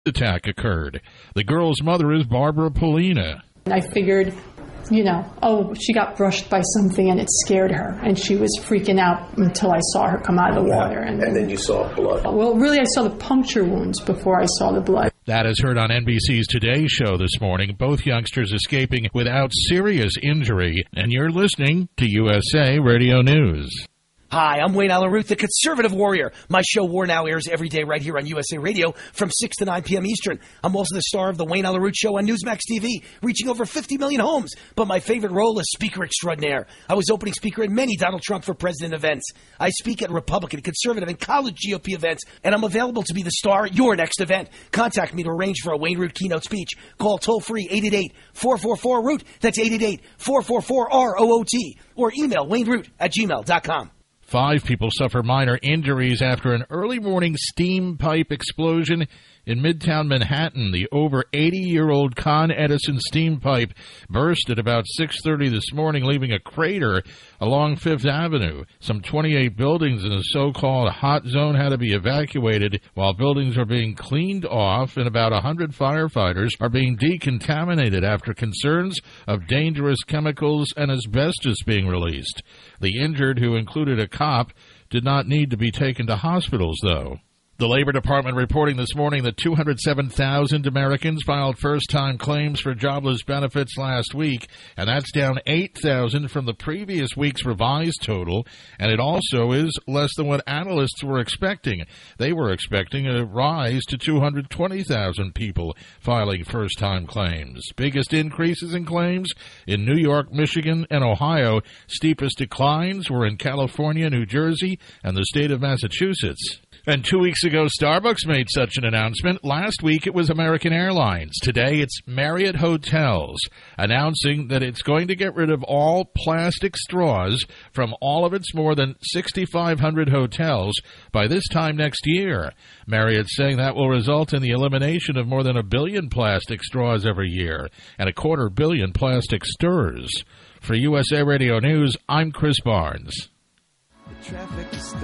attack occurred. The girl's mother is Barbara Polina. I figured, she got brushed by something and it scared her, and she was freaking out until I saw her come out of the water. And then you saw blood. Well, really, I saw the puncture wounds before I saw the blood. That is heard on NBC's Today Show this morning. Both youngsters escaping without serious injury. And you're listening to USA Radio News. Hi, I'm Wayne Allyn Root, the Conservative Warrior. My show War Now airs every day right here on USA Radio from 6 to 9 p.m. Eastern. I'm also the star of the Wayne Allyn Root Show on Newsmax TV, reaching over 50 million homes. But my favorite role is Speaker Extraordinaire. I was opening speaker at many Donald Trump for President events. I speak at Republican, Conservative, and college GOP events, and I'm available to be the star at your next event. Contact me to arrange for a Wayne Root keynote speech. Call toll-free 888-444-ROOT. That's 888-444-ROOT. Or email wayneroot@gmail.com. 5 people suffer minor injuries after an early morning steam pipe explosion in Midtown Manhattan. The over 80-year-old Con Edison steam pipe burst at about 6:30 this morning, leaving a crater along Fifth Avenue. Some 28 buildings in the so-called hot zone had to be evacuated while buildings are being cleaned off, and about 100 firefighters are being decontaminated after concerns of dangerous chemicals and asbestos being released. The injured, who included a cop, did not need to be taken to hospitals, though. The Labor Department reporting this morning that 207,000 Americans filed first-time claims for jobless benefits last week, and that's down 8,000 from the previous week's revised total, and it also is less than what analysts were expecting. They were expecting a rise to 220,000 people filing first-time claims. Biggest increases in claims in New York, Michigan, and Ohio. Steepest declines were in California, New Jersey, and the state of Massachusetts. And 2 weeks ago, Starbucks made such an announcement. Last week, it was American Airlines. Today, it's Marriott Hotels, announcing that it's going to get rid of all plastic straws from all of its more than 6,500 hotels by this time next year. Marriott's saying that will result in the elimination of more than 1 billion plastic straws every year and 250 million plastic stirrers. For USA Radio News, I'm Chris Barnes. The traffic is stuck.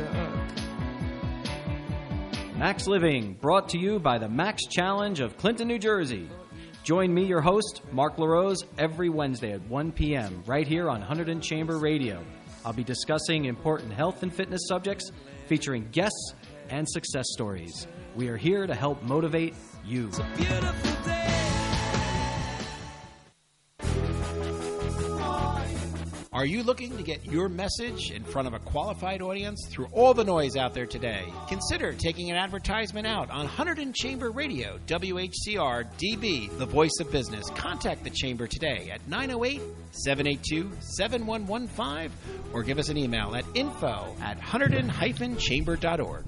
Max Living, brought to you by the Max Challenge of Clinton, New Jersey. Join me, your host, Mark LaRose, every Wednesday at 1 p.m. right here on Hunterdon Chamber Radio. I'll be discussing important health and fitness subjects, featuring guests and success stories. We are here to help motivate you. It's a beautiful day. Are you looking to get your message in front of a qualified audience through all the noise out there today? Consider taking an advertisement out on Hunterdon Chamber Radio, WHCR-DB, the voice of business. Contact the Chamber today at 908-782-7115 or give us an email at info@hunterdon-chamber.org.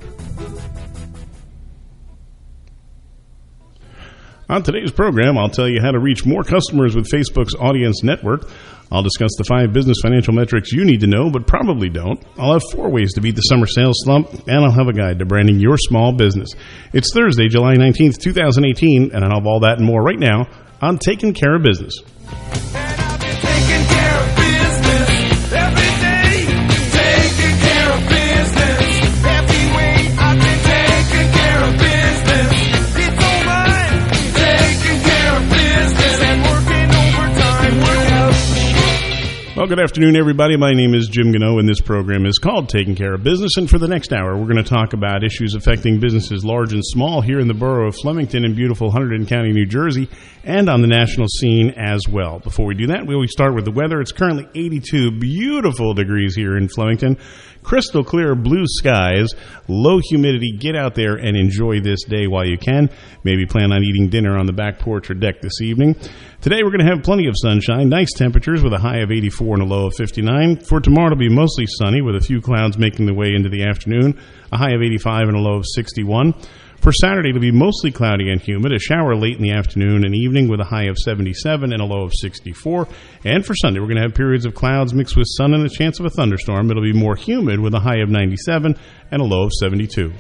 On today's program, I'll tell you how to reach more customers with Facebook's Audience Network. I'll discuss the 5 business financial metrics you need to know but probably don't. I'll have 4 ways to beat the summer sales slump, and I'll have a guide to branding your small business. It's Thursday, July 19th, 2018, and I'll have all that and more right now on Taking Care of Business. And I've been taking care of business every day. Taking care of business every way. I've been taking care of business. It's all right. Taking care of business and working overtime. Well, good afternoon, everybody. My name is Jim Gano, and this program is called Taking Care of Business. And for the next hour, we're going to talk about issues affecting businesses large and small here in the borough of Flemington in beautiful Hunterdon County, New Jersey, and on the national scene as well. Before we do that, we always start with the weather. It's currently 82 beautiful degrees here in Flemington. Crystal clear blue skies, low humidity. Get out there and enjoy this day while you can. Maybe plan on eating dinner on the back porch or deck this evening. Today we're going to have plenty of sunshine, nice temperatures with a high of 84 and a low of 59. For tomorrow, it'll be mostly sunny with a few clouds making their way into the afternoon, a high of 85 and a low of 61. For Saturday, it'll be mostly cloudy and humid, a shower late in the afternoon and evening with a high of 77 and a low of 64. And for Sunday, we're going to have periods of clouds mixed with sun and a chance of a thunderstorm. It'll be more humid with a high of 97 and a low of 72.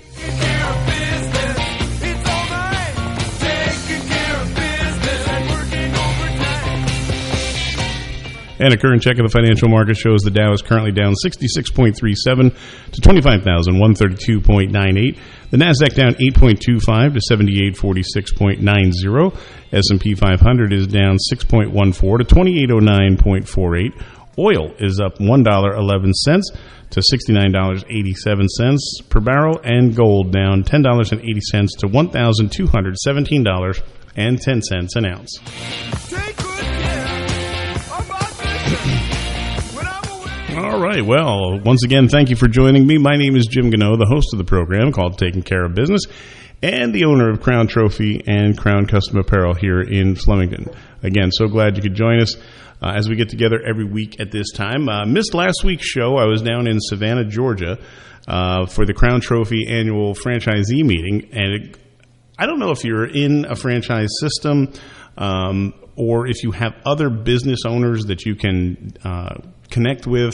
And a current check of the financial market shows the Dow is currently down 66.37 to 25,132.98. The Nasdaq down 8.25 to 7846.90. S&P 500 is down 6.14 to 2809.48. Oil is up $1.11 to $69.87 per barrel, and gold down $10.80 to $1,217.10 an ounce. Take good care of my business when I'm away. All right. Well, once again, thank you for joining me. My name is Jim Gano, the host of the program called Taking Care of Business, and the owner of Crown Trophy and Crown Custom Apparel here in Flemington. Again, so glad you could join us as we get together every week at this time. Missed last week's show. I was down in Savannah, Georgia, for the Crown Trophy annual franchisee meeting, and I don't know if you're in a franchise system or if you have other business owners that you can connect with,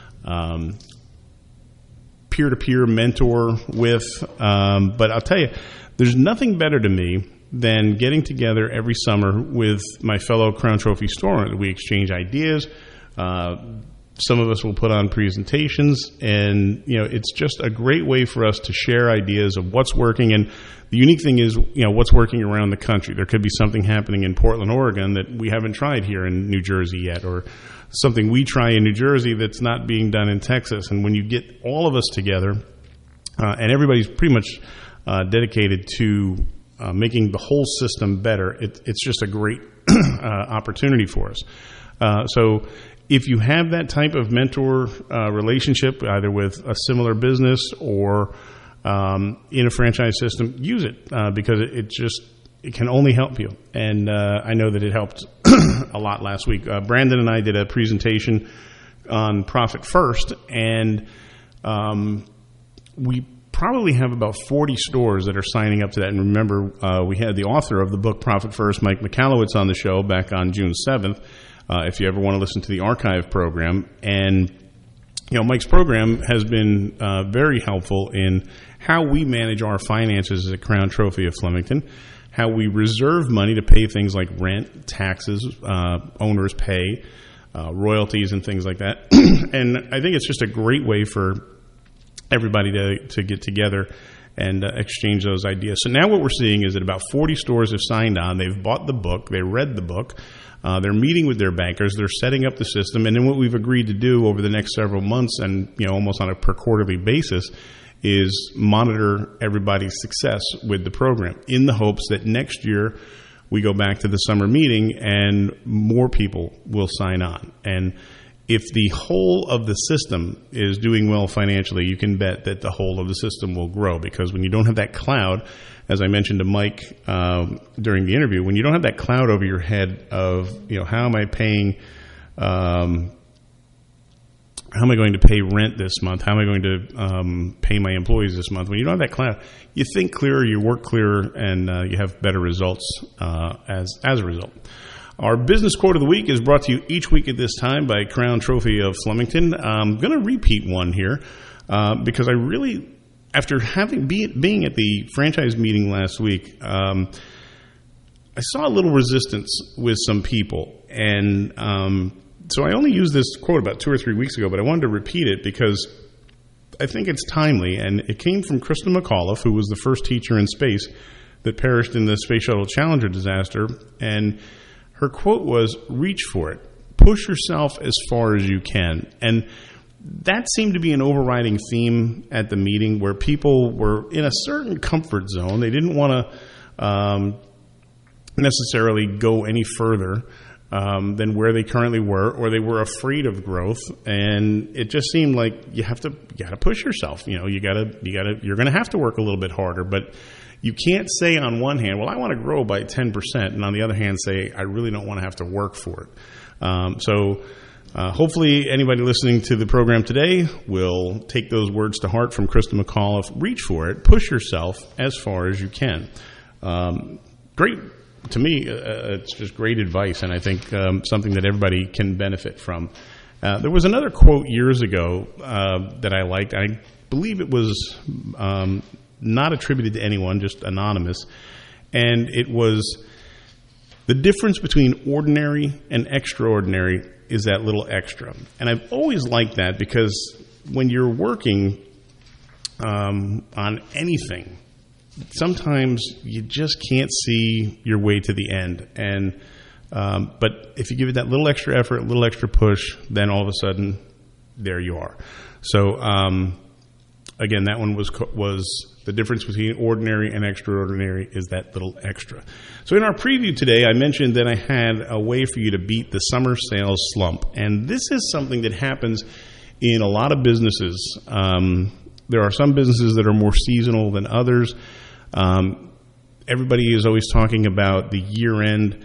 peer-to-peer mentor with, but I'll tell you, there's nothing better to me than getting together every summer with my fellow Crown Trophy store owners. We exchange ideas. Some of us will put on presentations, and it's just a great way for us to share ideas of what's working. And the unique thing is, what's working around the country. There could be something happening in Portland, Oregon that we haven't tried here in New Jersey yet, or something we try in New Jersey that's not being done in Texas. And when you get all of us together, and everybody's pretty much dedicated to making the whole system better, it's just a great opportunity for us. So if you have that type of mentor relationship, either with a similar business or in a franchise system, use it because it can only help you. And I know that it helped a lot last week. Brandon and I did a presentation on Profit First, and we probably have about 40 stores that are signing up to that. And remember, we had the author of the book Profit First, Mike Michalowicz, on the show back on June 7th. If you ever want to listen to the archive program. And Mike's program has been very helpful in how we manage our finances at Crown Trophy of Flemington, how we reserve money to pay things like rent, taxes, owners pay, royalties, and things like that. And I think it's just a great way for everybody to get together and exchange those ideas. So now what we're seeing is that about 40 stores have signed on. They've bought the book. They read the book. They're meeting with their bankers. They're setting up the system. And then what we've agreed to do over the next several months, and almost on a per quarterly basis, is monitor everybody's success with the program in the hopes that next year we go back to the summer meeting and more people will sign on. And if the whole of the system is doing well financially, you can bet that the whole of the system will grow, because when you don't have that cloud, as I mentioned to Mike during the interview, when you don't have that cloud over your head of, how am I paying, how am I going to pay rent this month? How am I going to pay my employees this month? When you don't have that cloud, you think clearer, you work clearer, and you have better results as a result. Our business quote of the week is brought to you each week at this time by Crown Trophy of Flemington. I'm going to repeat one here because I really, after being at the franchise meeting last week, I saw a little resistance with some people. And so I only used this quote about 2 or 3 weeks ago, but I wanted to repeat it because I think it's timely. And it came from Krista McAuliffe, who was the first teacher in space that perished in the Space Shuttle Challenger disaster. And her quote was, "Reach for it. Push yourself as far as you can." And that seemed to be an overriding theme at the meeting, where people were in a certain comfort zone. They didn't want to necessarily go any further than where they currently were, or they were afraid of growth. And it just seemed like you got to push yourself. You're going to have to work a little bit harder, but you can't say on one hand, well, I want to grow by 10%, and on the other hand say, I really don't want to have to work for it. So hopefully anybody listening to the program today will take those words to heart from Krista McAuliffe. Reach for it. Push yourself as far as you can. Great. To me, it's just great advice, and I think something that everybody can benefit from. There was another quote years ago that I liked. I believe it was not attributed to anyone, just anonymous. And it was, The difference between ordinary and extraordinary is that little extra. And I've always liked that because when you're working on anything, sometimes you just can't see your way to the end. And but if you give it that little extra effort, a little extra push, then all of a sudden, there you are. So again, that one was the difference between ordinary and extraordinary is that little extra. So in our preview today, I mentioned that I had a way for you to beat the summer sales slump. And this is something that happens in a lot of businesses. There are some businesses that are more seasonal than others. Everybody is always talking about the year-end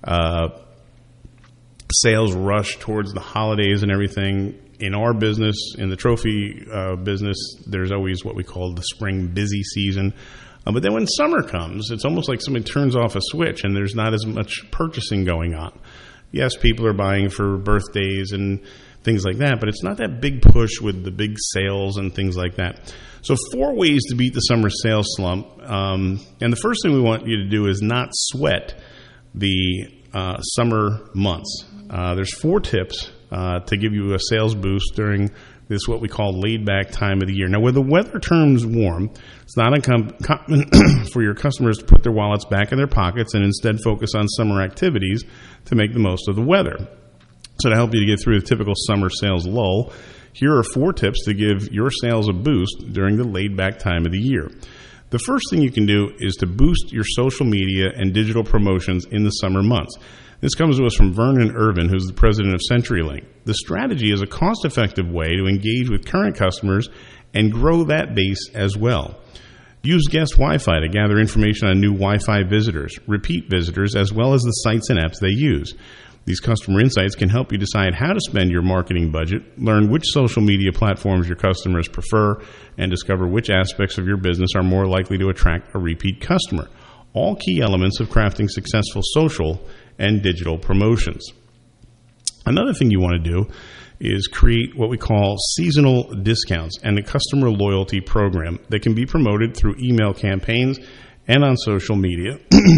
sales rush towards the holidays and everything. In our business, in the trophy business, there's always what we call the spring busy season. But then when summer comes, it's almost like somebody turns off a switch and there's not as much purchasing going on. Yes, people are buying for birthdays and things like that, but it's not that big push with the big sales and things like that. So 4 ways to beat the summer sales slump. And the first thing we want you to do is not sweat the summer months. There's 4 tips to give you a sales boost during this what we call laid-back time of the year. Now, when the weather turns warm, it's not uncommon for your customers to put their wallets back in their pockets and instead focus on summer activities to make the most of the weather. So to help you to get through the typical summer sales lull, here are 4 tips to give your sales a boost during the laid-back time of the year. The first thing you can do is to boost your social media and digital promotions in the summer months. This comes to us from Vernon Irvin, who's the president of CenturyLink. The strategy is a cost-effective way to engage with current customers and grow that base as well. Use guest Wi-Fi to gather information on new Wi-Fi visitors, repeat visitors, as well as the sites and apps they use. These customer insights can help you decide how to spend your marketing budget, learn which social media platforms your customers prefer, and discover which aspects of your business are more likely to attract a repeat customer. All key elements of crafting successful social and digital promotions. Another thing you want to do is create what we call seasonal discounts and a customer loyalty program that can be promoted through email campaigns and on social media.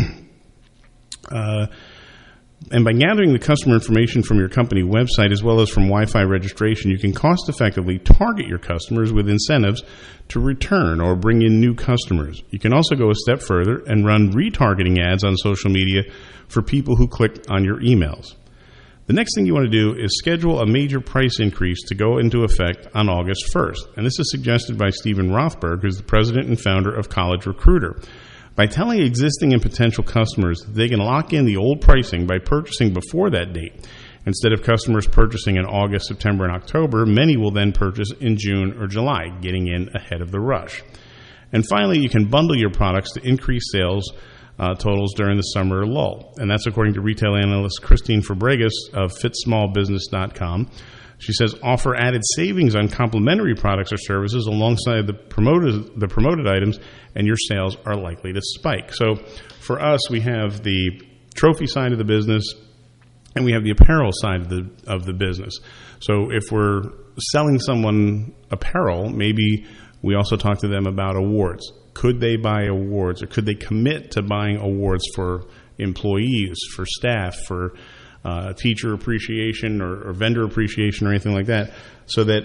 And by gathering the customer information from your company website as well as from Wi-Fi registration, you can cost effectively target your customers with incentives to return or bring in new customers. You can also go a step further and run retargeting ads on social media for people who click on your emails. The next thing you want to do is schedule a major price increase to go into effect on August 1st. And this is suggested by Stephen Rothberg, who's the president and founder of College Recruiter. By telling existing and potential customers that they can lock in the old pricing by purchasing before that date, instead of customers purchasing in August, September, and October, many will then purchase in June or July, getting in ahead of the rush. And finally, you can bundle your products to increase sales totals during the summer lull. And that's according to retail analyst Christine Fabregas of FitsmallBusiness.com. She says, offer added savings on complementary products or services alongside the promoted items, and your sales are likely to spike. So for us, we have the trophy side of the business, and we have the apparel side of the business. So if we're selling someone apparel, maybe we also talk to them about awards. Could they buy awards, or could they commit to buying awards for employees, for staff, for teacher appreciation or vendor appreciation or anything like that, so that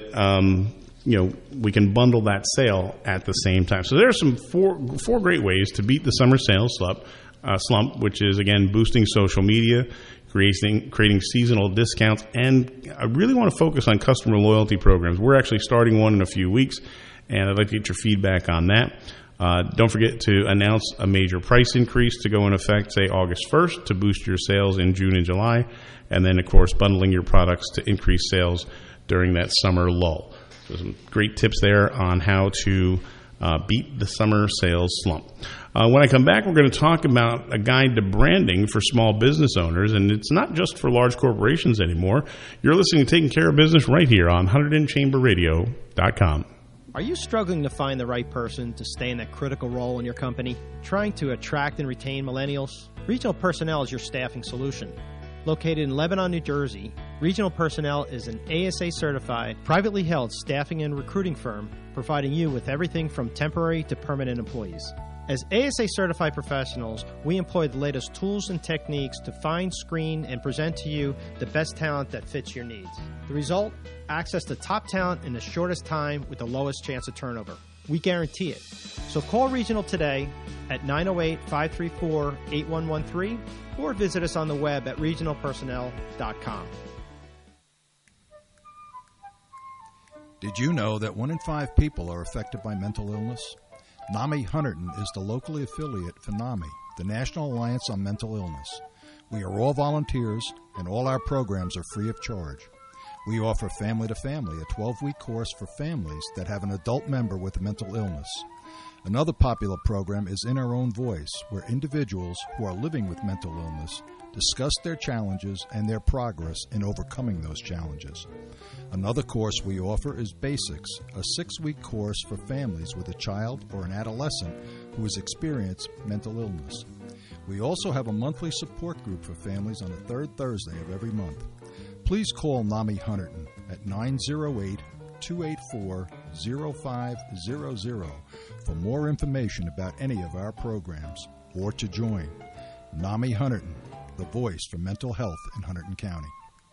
we can bundle that sale at the same time. So there are some four great ways to beat the summer sales slump, which is, again, boosting social media, creating seasonal discounts, and I really want to focus on customer loyalty programs. We're actually starting one in a few weeks, and I'd like to get your feedback on that. Don't forget to announce a major price increase to go in effect, say, August 1st, to boost your sales in June and July, and then, of course, bundling your products to increase sales during that summer lull. So some great tips there on how to beat the summer sales slump. When I come back, we're going to talk about a guide to branding for small business owners, and it's not just for large corporations anymore. You're listening to Taking Care of Business right here on HunterdonChamberRadio.com. Are you struggling to find the right person to stay in that critical role in your company? Trying to attract and retain millennials? Regional Personnel is your staffing solution. Located in Lebanon, New Jersey, Regional Personnel is an ASA-certified, privately held staffing and recruiting firm providing you with everything from temporary to permanent employees. As ASA certified professionals, we employ the latest tools and techniques to find, screen, and present to you the best talent that fits your needs. The result? Access to top talent in the shortest time with the lowest chance of turnover. We guarantee it. So call Regional today at 908-534-8113 or visit us on the web at regionalpersonnel.com. Did you know that 1 in 5 people are affected by mental illness? NAMI Hunterdon is the locally affiliate for NAMI, the National Alliance on Mental Illness. We are all volunteers, and all our programs are free of charge. We offer Family to Family, a 12-week course for families that have an adult member with a mental illness. Another popular program is In Our Own Voice, where individuals who are living with mental illness discuss their challenges and their progress in overcoming those challenges. Another course we offer is Basics, a 6-week course for families with a child or an adolescent who has experienced mental illness. We also have a monthly support group for families on the third Thursday of every month. Please call NAMI Hunterdon at 908-284-0500 for more information about any of our programs or to join. NAMI Hunterdon, the voice for mental health in Hunterdon County.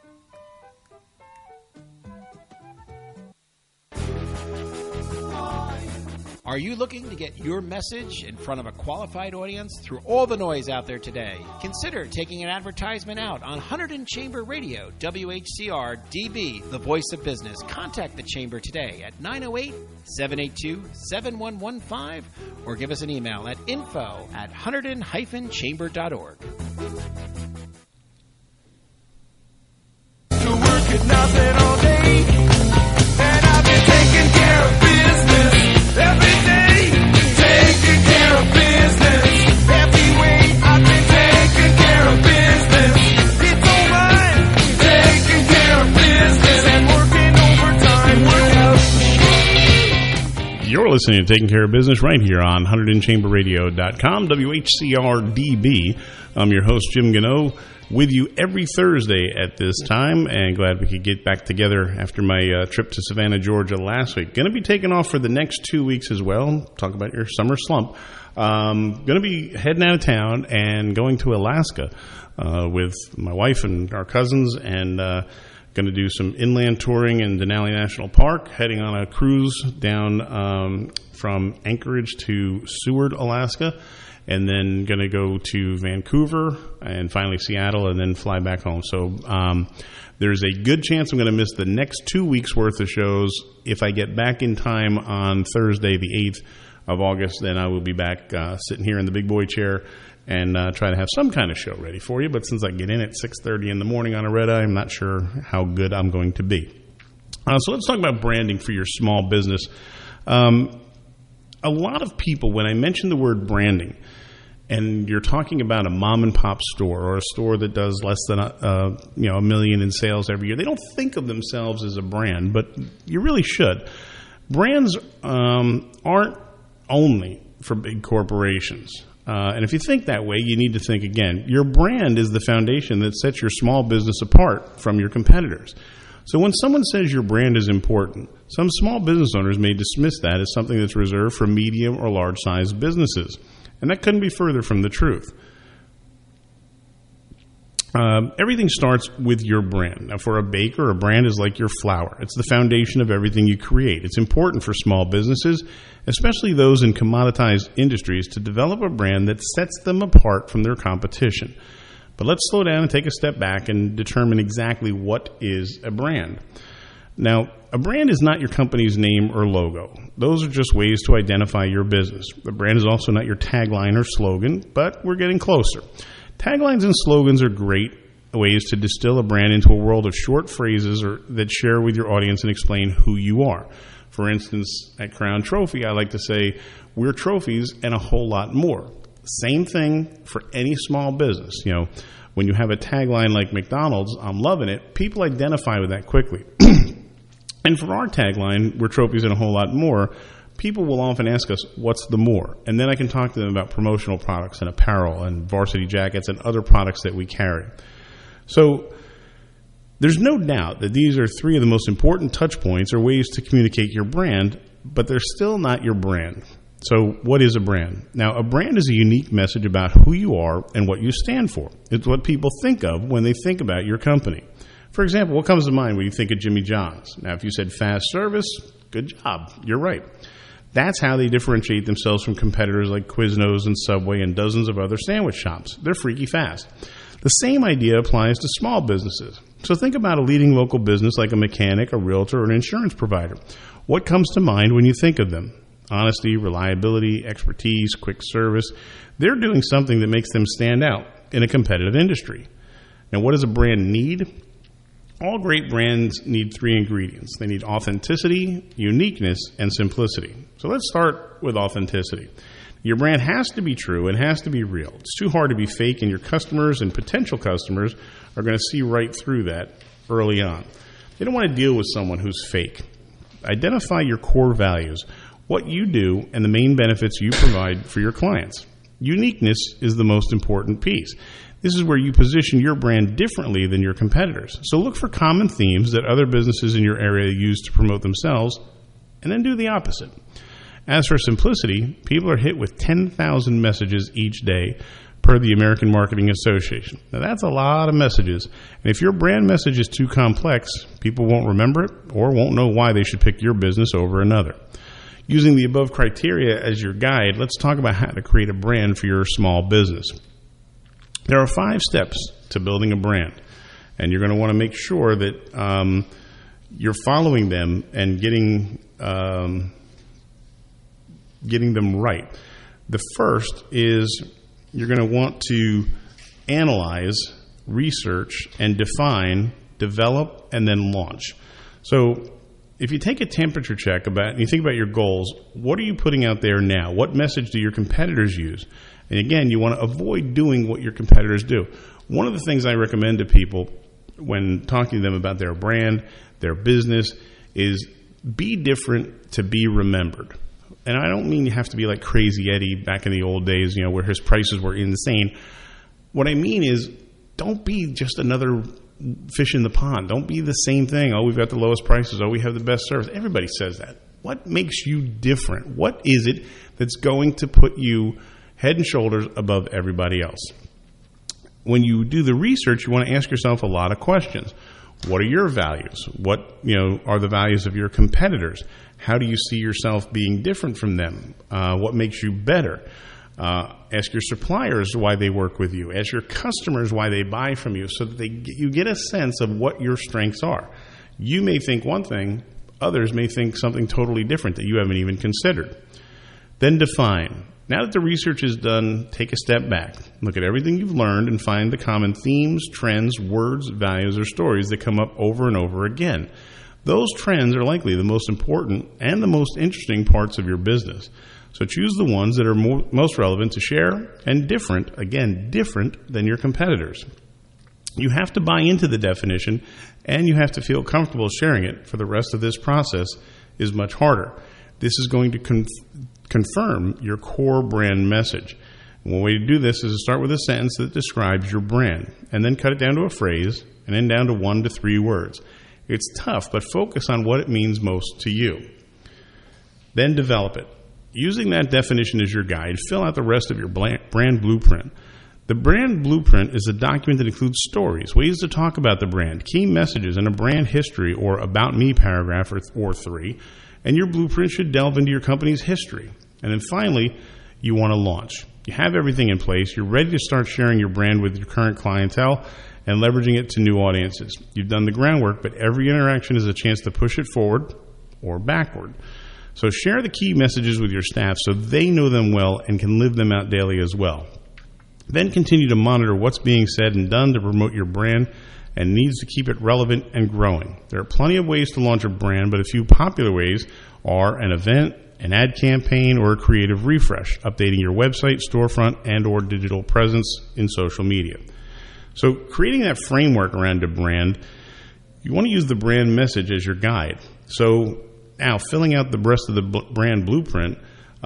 Are you looking to get your message in front of a qualified audience through all the noise out there today? Consider taking an advertisement out on Hunterdon Chamber Radio, WHCR DB, the voice of business. Contact the Chamber today at 908-782-7115 or give us an email at info@hunterdon-chamber.org. To work at nothing all day, and I've been taking care of business every day, taking care of business every way. I've been taking care of business. It's alright, taking care of business and working overtime. You're listening to Taking Care of Business right here on HunterdonChamberRadio.com, WHCR-DB. I'm your host, Jim Gano, with you every Thursday at this time, and glad we could get back together after my trip to Savannah, Georgia last week. Going to be taking off for the next 2 weeks as well. Talk about your summer slump. Going to be heading out of town and going to Alaska with my wife and our cousins, and going to do some inland touring in Denali National Park, heading on a cruise down from Anchorage to Seward, Alaska, and then going to go to Vancouver and finally Seattle and then fly back home. So there's a good chance I'm going to miss the next 2 weeks' worth of shows. If I get back in time on Thursday, the 8th of August, then I will be back sitting here in the big boy chair and try to have some kind of show ready for you. But since I get in at 6:30 in the morning on a red eye, I'm not sure how good I'm going to be. So let's talk about branding for your small business. A lot of people, when I mention the word branding, and you're talking about a mom and pop store or a store that does less than $1 million in sales every year, they don't think of themselves as a brand, but you really should. Brands aren't only for big corporations. And if you think that way, you need to think again. Your brand is the foundation that sets your small business apart from your competitors. So when someone says your brand is important, some small business owners may dismiss that as something that's reserved for medium or large-sized businesses. And that couldn't be further from the truth. Everything starts with your brand. Now, for a baker, a brand is like your flour. It's the foundation of everything you create. It's important for small businesses, especially those in commoditized industries, to develop a brand that sets them apart from their competition. But let's slow down and take a step back and determine exactly what is a brand. Now, a brand is not your company's name or logo. Those are just ways to identify your business. The brand is also not your tagline or slogan, but we're getting closer. Taglines and slogans are great ways to distill a brand into a world of short phrases that share with your audience and explain who you are. For instance, at Crown Trophy, I like to say, we're trophies and a whole lot more. Same thing for any small business. You know, when you have a tagline like McDonald's, I'm loving it, people identify with that quickly. And for our tagline, we're trophies and a whole lot more, people will often ask us, what's the more? And then I can talk to them about promotional products and apparel and varsity jackets and other products that we carry. So there's no doubt that these are three of the most important touch points or ways to communicate your brand, but they're still not your brand. So what is a brand? Now, a brand is a unique message about who you are and what you stand for. It's what people think of when they think about your company. For example, what comes to mind when you think of Jimmy John's? Now, if you said fast service, good job. You're right. That's how they differentiate themselves from competitors like Quiznos and Subway and dozens of other sandwich shops. They're freaky fast. The same idea applies to small businesses. So think about a leading local business like a mechanic, a realtor, or an insurance provider. What comes to mind when you think of them? Honesty, reliability, expertise, quick service. They're doing something that makes them stand out in a competitive industry. Now, what does a brand need? All great brands need 3 ingredients. They need authenticity, uniqueness, and simplicity. So let's start with authenticity. Your brand has to be true and has to be real. It's too hard to be fake, and your customers and potential customers are going to see right through that early on. They don't want to deal with someone who's fake. Identify your core values, what you do, and the main benefits you provide for your clients. Uniqueness is the most important piece. This is where you position your brand differently than your competitors. So look for common themes that other businesses in your area use to promote themselves, and then do the opposite. As for simplicity, people are hit with 10,000 messages each day per the American Marketing Association. Now that's a lot of messages. And if your brand message is too complex, people won't remember it or won't know why they should pick your business over another. Using the above criteria as your guide, let's talk about how to create a brand for your small business. There are 5 steps to building a brand, and you're going to want to make sure that you're following them and getting them right. The first is you're going to want to analyze, research, and define, develop, and then launch. So if you take a temperature check and you think about your goals, what are you putting out there now? What message do your competitors use? And again, you want to avoid doing what your competitors do. One of the things I recommend to people when talking to them about their brand, their business, is be different to be remembered. And I don't mean you have to be like Crazy Eddie back in the old days, where his prices were insane. What I mean is, don't be just another fish in the pond. Don't be the same thing. Oh, we've got the lowest prices. Oh, we have the best service. Everybody says that. What makes you different? What is it that's going to put you head and shoulders above everybody else? When you do the research, you want to ask yourself a lot of questions. What are your values? What are the values of your competitors? How do you see yourself being different from them? What makes you better? Ask your suppliers why they work with you. Ask your customers why they buy from you, so that you get a sense of what your strengths are. You may think one thing, others may think something totally different that you haven't even considered. Then define. Now that the research is done, take a step back. Look at everything you've learned and find the common themes, trends, words, values, or stories that come up over and over again. Those trends are likely the most important and the most interesting parts of your business. So choose the ones that are most relevant to share and different than your competitors. You have to buy into the definition, and you have to feel comfortable sharing it, for the rest of this process is much harder. This is going to confirm your core brand message. One way to do this is to start with a sentence that describes your brand, and then cut it down to a phrase, and then down to 1 to 3 words. It's tough, but focus on what it means most to you. Then develop it. Using that definition as your guide, fill out the rest of your brand blueprint. The brand blueprint is a document that includes stories, ways to talk about the brand, key messages, and a brand history or about me paragraph or 3. And your blueprint should delve into your company's history. And then finally, you want to launch. You have everything in place. You're ready to start sharing your brand with your current clientele and leveraging it to new audiences. You've done the groundwork, but every interaction is a chance to push it forward or backward. So share the key messages with your staff so they know them well and can live them out daily as well. Then continue to monitor what's being said and done to promote your brand and needs to keep it relevant and growing. There are plenty of ways to launch a brand, but a few popular ways are an event, an ad campaign, or a creative refresh, updating your website, storefront, and or digital presence in social media. So creating that framework around a brand, you want to use the brand message as your guide. So now filling out the rest of the brand blueprint,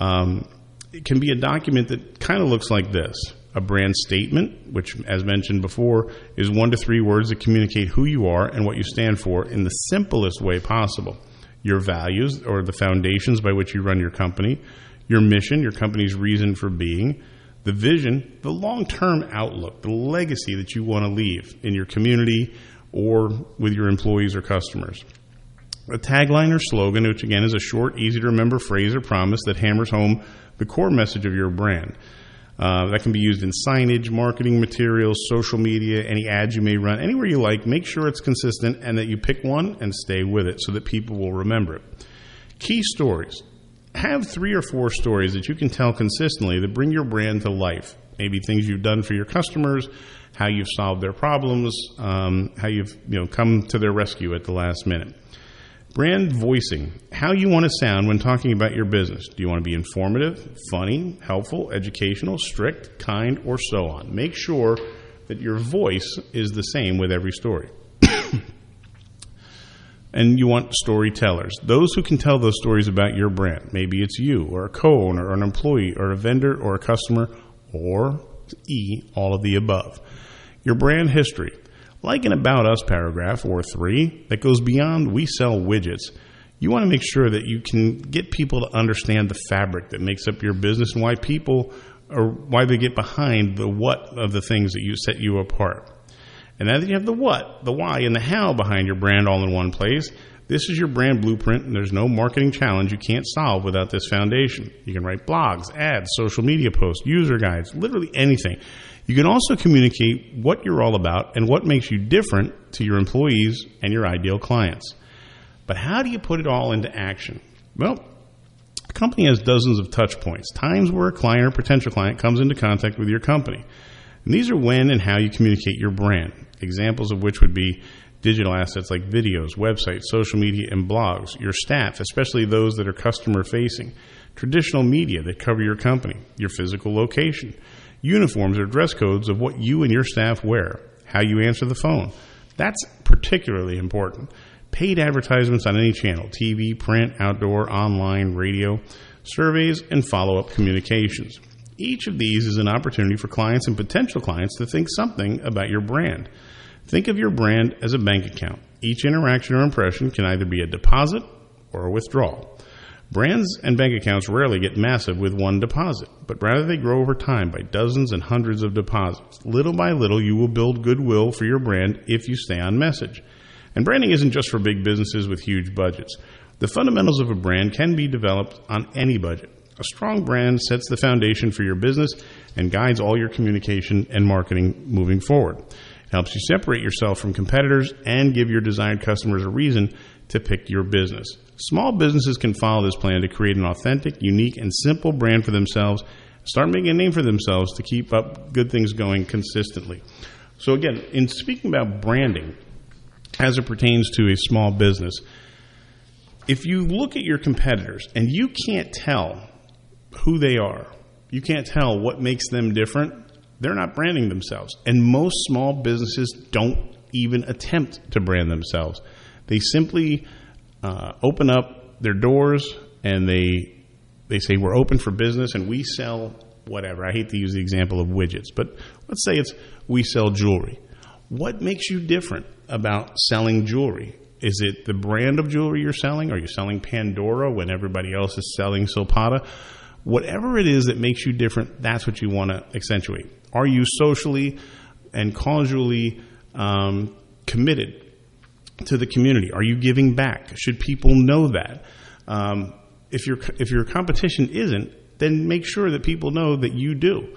it can be a document that kind of looks like this. A brand statement, which, as mentioned before, is 1 to 3 words that communicate who you are and what you stand for in the simplest way possible. Your values, or the foundations by which you run your company. your mission, your company's reason for being, the vision, the long-term outlook, the legacy that you want to leave in your community or with your employees or customers. A tagline or slogan, which again is a short, easy-to-remember phrase or promise that hammers home the core message of your brand. That can be used in signage, marketing materials, social media, any ads you may run, anywhere you like. Make sure it's consistent and that you pick one and stay with it so that people will remember it. Key stories. Have 3 or 4 stories that you can tell consistently that bring your brand to life. Maybe things you've done for your customers, how you've solved their problems, how you've come to their rescue at the last minute. Brand voicing, how you want to sound when talking about your business. Do you want to be informative, funny, helpful, educational, strict, kind, or so on? Make sure that your voice is the same with every story. And you want storytellers, those who can tell those stories about your brand. Maybe it's you or a co-owner or an employee or a vendor or a customer or all of the above. Your brand history. Like an About Us paragraph or 3 that goes beyond we sell widgets, you want to make sure that you can get people to understand the fabric that makes up your business and why they get behind the what of the things that you set you apart. And now that you have the what, the why, and the how behind your brand all in one place, this is your brand blueprint, and there's no marketing challenge you can't solve without this foundation. You can write blogs, ads, social media posts, user guides, literally anything. You can also communicate what you're all about and what makes you different to your employees and your ideal clients. But how do you put it all into action? Well, a company has dozens of touch points, times where a client or potential client comes into contact with your company. And these are when and how you communicate your brand, examples of which would be digital assets like videos, websites, social media, and blogs, your staff, especially those that are customer-facing, traditional media that cover your company, your physical location, uniforms or dress codes of what you and your staff wear, how you answer the phone. That's particularly important. Paid advertisements on any channel, TV, print, outdoor, online, radio, surveys, and follow-up communications. Each of these is an opportunity for clients and potential clients to think something about your brand. Think of your brand as a bank account. Each interaction or impression can either be a deposit or a withdrawal. Brands and bank accounts rarely get massive with one deposit, but rather they grow over time by dozens and hundreds of deposits. Little by little, you will build goodwill for your brand if you stay on message. And branding isn't just for big businesses with huge budgets. The fundamentals of a brand can be developed on any budget. A strong brand sets the foundation for your business and guides all your communication and marketing moving forward. It helps you separate yourself from competitors and give your desired customers a reason to pick your business. Small businesses can follow this plan to create an authentic, unique, and simple brand for themselves, start making a name for themselves to keep up good things going consistently. So again, in speaking about branding as it pertains to a small business, if you look at your competitors and you can't tell who they are, you can't tell what makes them different, they're not branding themselves. And most small businesses don't even attempt to brand themselves. They simply open up their doors and they say, we're open for business and we sell whatever. I hate to use the example of widgets, but let's say we sell jewelry. What makes you different about selling jewelry? Is it the brand of jewelry you're selling? Are you selling Pandora when everybody else is selling Silpata? Whatever it is that makes you different, that's what you want to accentuate. Are you socially and causally committed to the community? Are you giving back? Should people know that? If your competition isn't, then make sure that people know that you do.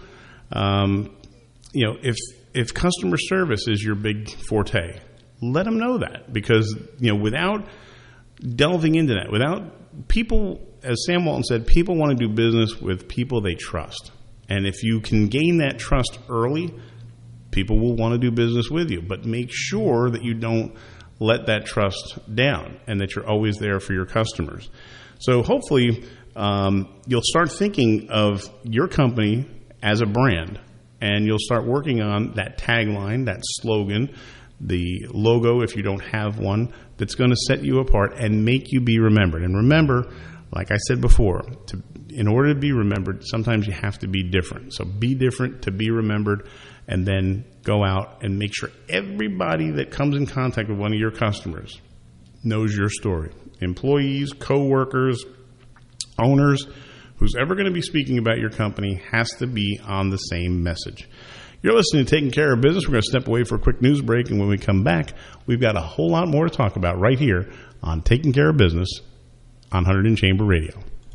If customer service is your big forte, let them know that, because without delving into that, without people, as Sam Walton said, people want to do business with people they trust. And if you can gain that trust early, people will want to do business with you. But make sure that you don't let that trust down and that you're always there for your customers. So hopefully you'll start thinking of your company as a brand, and you'll start working on that tagline, that slogan, the logo if you don't have one, that's going to set you apart and make you be remembered. And remember, like I said before, in order to be remembered, sometimes you have to be different. So be different to be remembered, and then go out and make sure everybody that comes in contact with one of your customers knows your story. Employees, co-workers, owners, Who's ever going to be speaking about your company has to be on the same message. You're listening to Taking Care of Business. We're going to step away for a quick news break, and when we come back, we've got a whole lot more to talk about right here on Taking Care of Business on Hunterdon and Chamber Radio.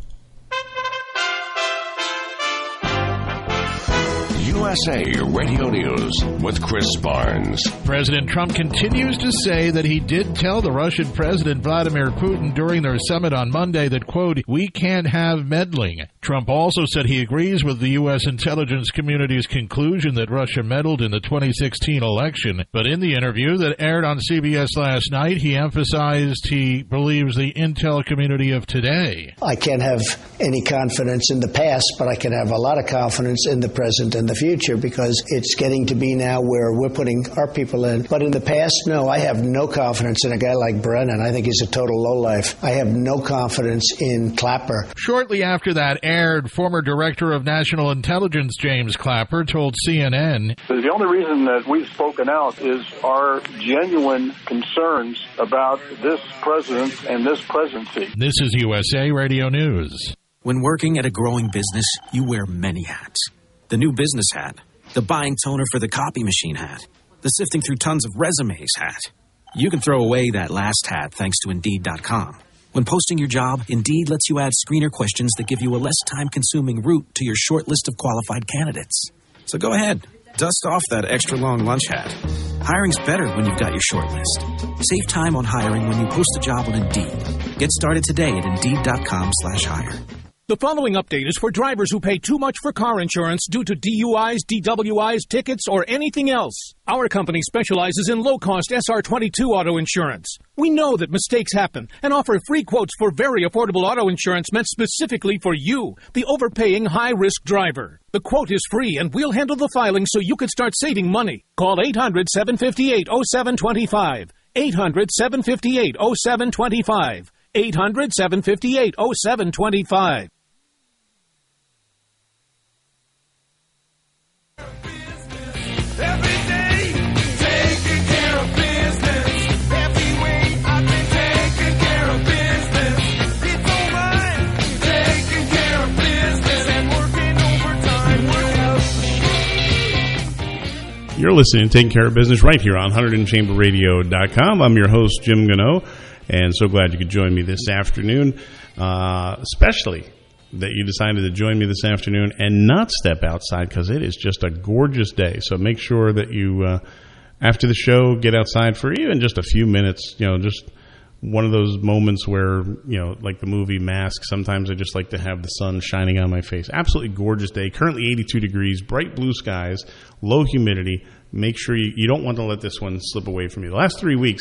USA Radio News with Chris Barnes. President Trump continues to say that he did tell the Russian President Vladimir Putin during their summit on Monday that, quote, we can't have meddling. Trump also said he agrees with the U.S. intelligence community's conclusion that Russia meddled in the 2016 election. But in the interview that aired on CBS last night, he emphasized he believes the intel community of today. I can't have any confidence in the past, but I can have a lot of confidence in the present and the future, because it's getting to be now where we're putting our people in. But in the past, no, I have no confidence in a guy like Brennan. I think he's a total lowlife. I have no confidence in Clapper. Shortly after that aired, former Director of National Intelligence James Clapper told CNN, the only reason that we've spoken out is our genuine concerns about this president and this presidency. This is USA Radio News. When working at a growing business, you wear many hats. The new business hat, the buying toner for the copy machine hat, the sifting through tons of resumes hat. You can throw away that last hat thanks to Indeed.com. When posting your job, Indeed lets you add screener questions that give you a less time-consuming route to your short list of qualified candidates. So go ahead, dust off that extra long lunch hat. Hiring's better when you've got your short list. Save time on hiring when you post a job on Indeed. Get started today at Indeed.com/hire. The following update is for drivers who pay too much for car insurance due to DUIs, DWIs, tickets, or anything else. Our company specializes in low-cost SR22 auto insurance. We know that mistakes happen and offer free quotes for very affordable auto insurance meant specifically for you, the overpaying high-risk driver. The quote is free, and we'll handle the filing so you can start saving money. Call 800-758-0725. 800-758-0725. 800-758-0725. Every day, taking care of business. Every way I've been taking care of business. It's alright, taking care of business and working overtime. You're listening to Taking Care of Business right here on HunterdonChamberRadio.com. I'm your host, Jim Gano, and so glad you could join me this afternoon, especially that you decided to join me this afternoon and not step outside, because it is just a gorgeous day. So make sure that you, after the show, get outside for even just a few minutes, just one of those moments where, like the movie Mask, sometimes I just like to have the sun shining on my face. Absolutely gorgeous day. Currently 82 degrees, bright blue skies, low humidity. Make sure you don't want to let this one slip away from you. The last 3 weeks,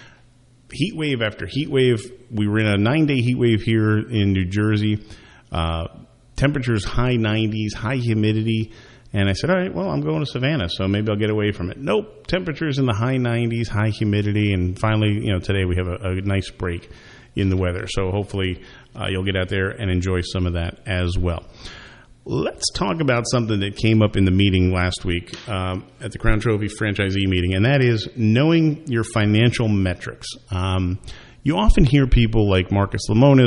heat wave after heat wave. We were in a 9-day heat wave here in New Jersey. Temperatures high 90s, high humidity. And I said, all right, well, I'm going to Savannah, so maybe I'll get away from it. Nope, temperatures in the high 90s, high humidity. And finally, today we have a nice break in the weather. So hopefully you'll get out there and enjoy some of that as well. Let's talk about something that came up in the meeting last week at the Crown Trophy franchisee meeting, and that is knowing your financial metrics. You often hear people like Marcus Lemonis,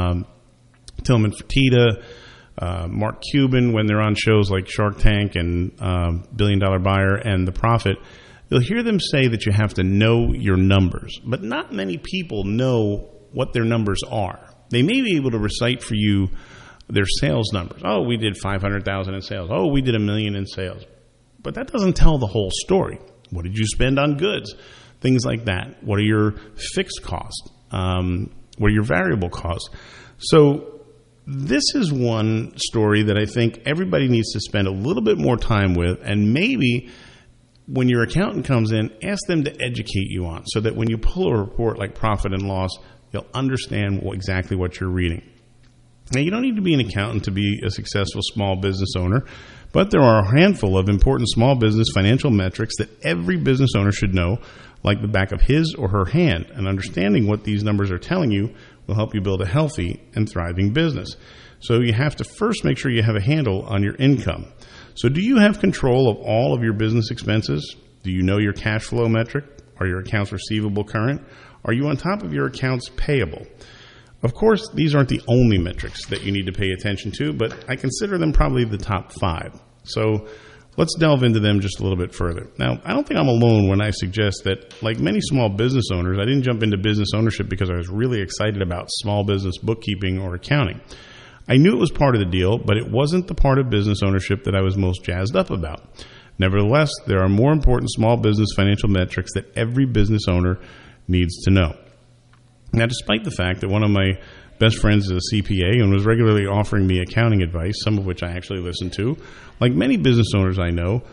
Tillman Fertitta, Mark Cuban, when they're on shows like Shark Tank and $1 Billion Buyer and The Profit, you'll hear them say that you have to know your numbers. But not many people know what their numbers are. They may be able to recite for you their sales numbers. Oh, we did 500,000 in sales. Oh, we did $1 million in sales. But that doesn't tell the whole story. What did you spend on goods? Things like that. What are your fixed costs? What are your variable costs? So this is one story that I think everybody needs to spend a little bit more time with, and maybe when your accountant comes in, ask them to educate you on, so that when you pull a report like profit and loss, you'll understand exactly what you're reading. Now, you don't need to be an accountant to be a successful small business owner, but there are a handful of important small business financial metrics that every business owner should know, like the back of his or her hand, and understanding what these numbers are telling you will help you build a healthy and thriving business. So you have to first make sure you have a handle on your income. So do you have control of all of your business expenses? Do you know your cash flow metric? Are your accounts receivable current? Are you on top of your accounts payable? Of course, these aren't the only metrics that you need to pay attention to, but I consider them probably the top 5. So let's delve into them just a little bit further. Now, I don't think I'm alone when I suggest that, like many small business owners, I didn't jump into business ownership because I was really excited about small business bookkeeping or accounting. I knew it was part of the deal, but it wasn't the part of business ownership that I was most jazzed up about. Nevertheless, there are more important small business financial metrics that every business owner needs to know. Now, despite the fact that one of my best friends is a CPA and was regularly offering me accounting advice, some of which I actually listened to, like many business owners I know,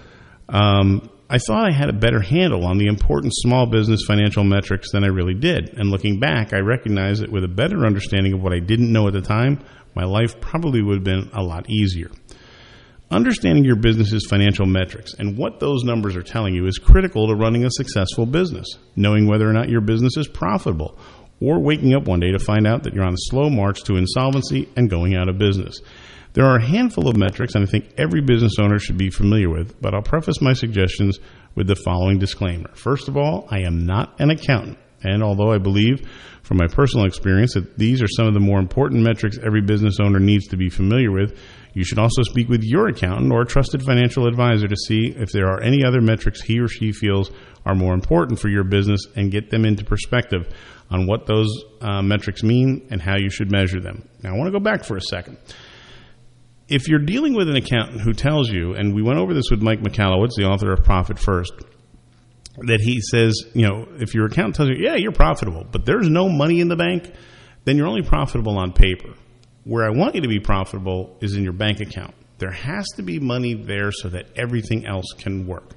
I thought I had a better handle on the important small business financial metrics than I really did. And looking back, I recognize that with a better understanding of what I didn't know at the time, my life probably would have been a lot easier. Understanding your business's financial metrics and what those numbers are telling you is critical to running a successful business. Knowing whether or not your business is profitable, or waking up one day to find out that you're on a slow march to insolvency and going out of business. There are a handful of metrics and I think every business owner should be familiar with, but I'll preface my suggestions with the following disclaimer. First of all, I am not an accountant, and although I believe from my personal experience that these are some of the more important metrics every business owner needs to be familiar with, you should also speak with your accountant or a trusted financial advisor to see if there are any other metrics he or she feels are more important for your business and get them into perspective on what those metrics mean and how you should measure them. Now, I want to go back for a second. If you're dealing with an accountant who tells you, and we went over this with Mike Michalowicz, the author of Profit First, that he says, if your accountant tells you, yeah, you're profitable, but there's no money in the bank, then you're only profitable on paper. Where I want you to be profitable is in your bank account. There has to be money there so that everything else can work.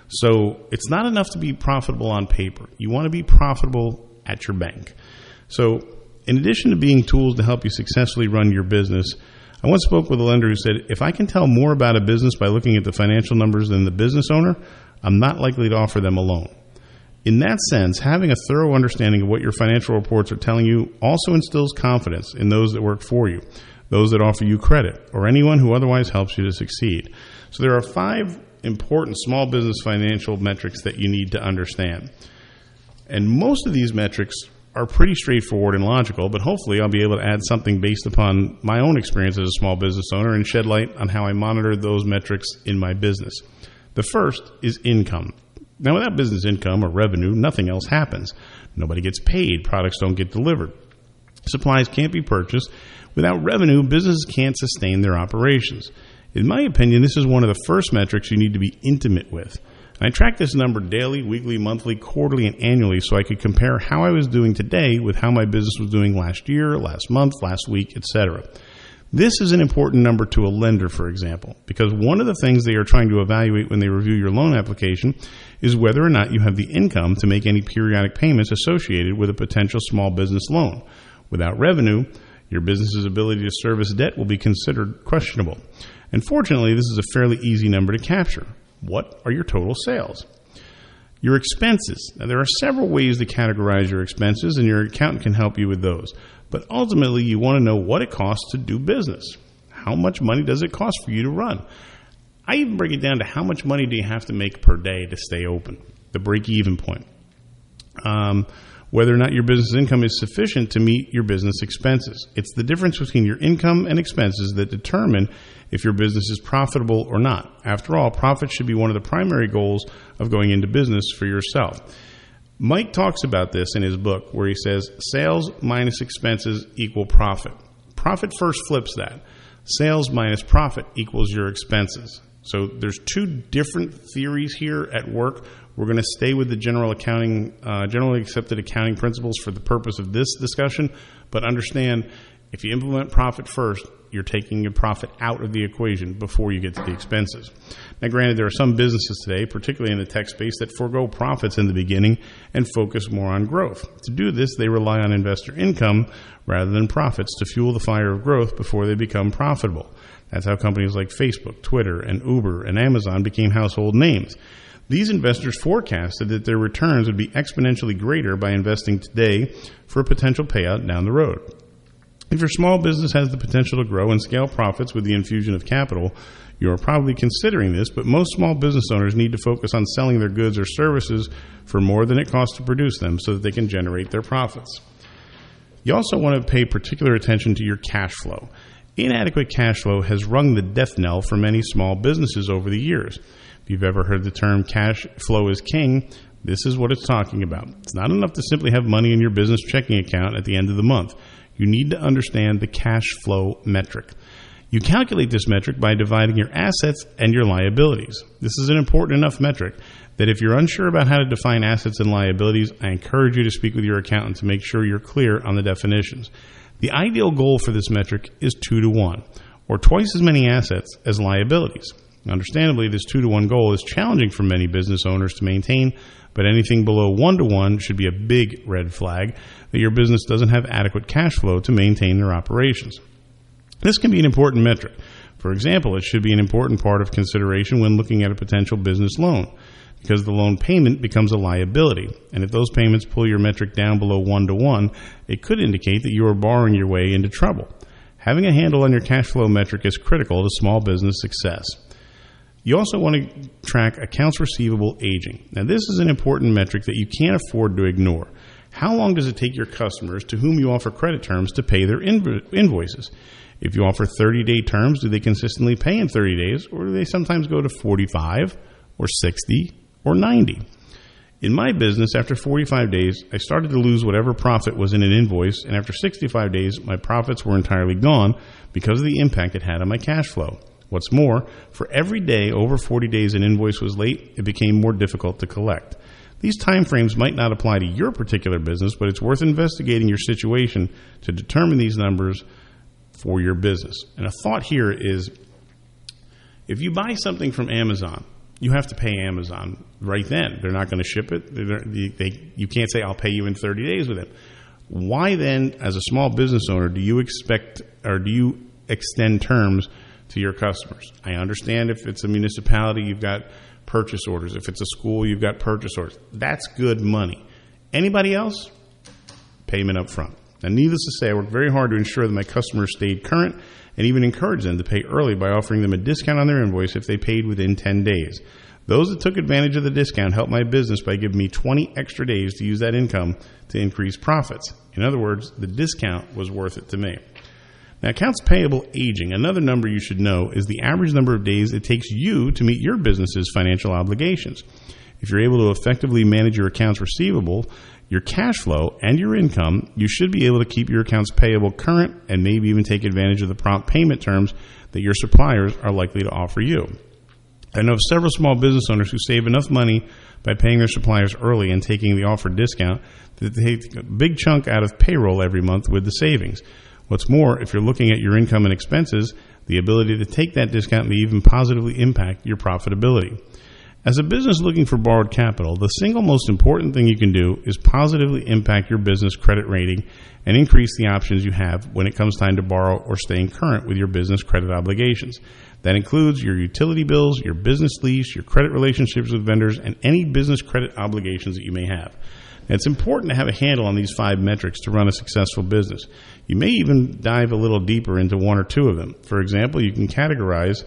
So it's not enough to be profitable on paper. You want to be profitable at your bank. So in addition to being tools to help you successfully run your business, I once spoke with a lender who said, if I can tell more about a business by looking at the financial numbers than the business owner, I'm not likely to offer them a loan. In that sense, having a thorough understanding of what your financial reports are telling you also instills confidence in those that work for you, those that offer you credit, or anyone who otherwise helps you to succeed. So there are 5 important small business financial metrics that you need to understand. And most of these metrics are pretty straightforward and logical, but hopefully I'll be able to add something based upon my own experience as a small business owner and shed light on how I monitor those metrics in my business. The first is income. Now, without business income or revenue, nothing else happens. Nobody gets paid. Products don't get delivered. Supplies can't be purchased. Without revenue, businesses can't sustain their operations. In my opinion, this is one of the first metrics you need to be intimate with. I track this number daily, weekly, monthly, quarterly, and annually so I could compare how I was doing today with how my business was doing last year, last month, last week, etc. This is an important number to a lender, for example, because one of the things they are trying to evaluate when they review your loan application is whether or not you have the income to make any periodic payments associated with a potential small business loan. Without revenue, your business's ability to service debt will be considered questionable. And fortunately, this is a fairly easy number to capture. What are your total sales? Your expenses. Now, there are several ways to categorize your expenses, and your accountant can help you with those. But ultimately, you want to know what it costs to do business. How much money does it cost for you to run? I even break it down to how much money do you have to make per day to stay open, the break-even point. Whether or not your business income is sufficient to meet your business expenses. It's the difference between your income and expenses that determine if your business is profitable or not. After all, profit should be one of the primary goals of going into business for yourself. Mike talks about this in his book where he says sales minus expenses equal profit. Profit First flips that. Sales minus profit equals your expenses. So there's 2 different theories here at work. We're going to stay with the generally accepted accounting principles for the purpose of this discussion, but understand if you implement profit first, you're taking your profit out of the equation before you get to the expenses. Now, granted, there are some businesses today, particularly in the tech space, that forego profits in the beginning and focus more on growth. To do this, they rely on investor income rather than profits to fuel the fire of growth before they become profitable. That's how companies like Facebook, Twitter, and Uber and Amazon became household names. These investors forecasted that their returns would be exponentially greater by investing today for a potential payout down the road. If your small business has the potential to grow and scale profits with the infusion of capital, you are probably considering this, but most small business owners need to focus on selling their goods or services for more than it costs to produce them so that they can generate their profits. You also want to pay particular attention to your cash flow. Inadequate cash flow has rung the death knell for many small businesses over the years. If you've ever heard the term cash flow is king, this is what it's talking about. It's not enough to simply have money in your business checking account at the end of the month. You need to understand the cash flow metric. You calculate this metric by dividing your assets and your liabilities. This is an important enough metric that if you're unsure about how to define assets and liabilities, I encourage you to speak with your accountant to make sure you're clear on the definitions. The ideal goal for this metric is 2-to-1, or twice as many assets as liabilities. Understandably, this 2-to-1 goal is challenging for many business owners to maintain, but anything below 1-to-1 should be a big red flag that your business doesn't have adequate cash flow to maintain their operations. This can be an important metric. For example, it should be an important part of consideration when looking at a potential business loan, because the loan payment becomes a liability, and if those payments pull your metric down below 1-to-1, it could indicate that you are borrowing your way into trouble. Having a handle on your cash flow metric is critical to small business success. You also want to track accounts receivable aging. Now, this is an important metric that you can't afford to ignore. How long does it take your customers to whom you offer credit terms to pay their invoices? If you offer 30-day terms, do they consistently pay in 30 days, or do they sometimes go to 45 or 60 or 90? In my business, after 45 days, I started to lose whatever profit was in an invoice, and after 65 days, my profits were entirely gone because of the impact it had on my cash flow. What's more, for every day over 40 days an invoice was late, it became more difficult to collect. These timeframes might not apply to your particular business, but it's worth investigating your situation to determine these numbers for your business. And a thought here is, if you buy something from Amazon, you have to pay Amazon right then. They're not going to ship it. You can't say, I'll pay you in 30 days with it. Why then, as a small business owner, do you expect, or do you extend terms to your customers? I understand if it's a municipality, you've got purchase orders. If it's a school, you've got purchase orders. That's good money. Anybody else? Payment up front. Now, needless to say, I worked very hard to ensure that my customers stayed current and even encouraged them to pay early by offering them a discount on their invoice if they paid within 10 days. Those that took advantage of the discount helped my business by giving me 20 extra days to use that income to increase profits. In other words, the discount was worth it to me. Now, accounts payable aging, another number you should know, is the average number of days it takes you to meet your business's financial obligations. If you're able to effectively manage your accounts receivable, your cash flow, and your income, you should be able to keep your accounts payable current and maybe even take advantage of the prompt payment terms that your suppliers are likely to offer you. I know of several small business owners who save enough money by paying their suppliers early and taking the offered discount that they take a big chunk out of payroll every month with the savings. What's more, if you're looking at your income and expenses, the ability to take that discount may even positively impact your profitability. As a business looking for borrowed capital, the single most important thing you can do is positively impact your business credit rating and increase the options you have when it comes time to borrow or staying current with your business credit obligations. That includes your utility bills, your business lease, your credit relationships with vendors, and any business credit obligations that you may have. Now, it's important to have a handle on these 5 metrics to run a successful business. You may even dive a little deeper into 1 or 2 of them. For example, you can categorize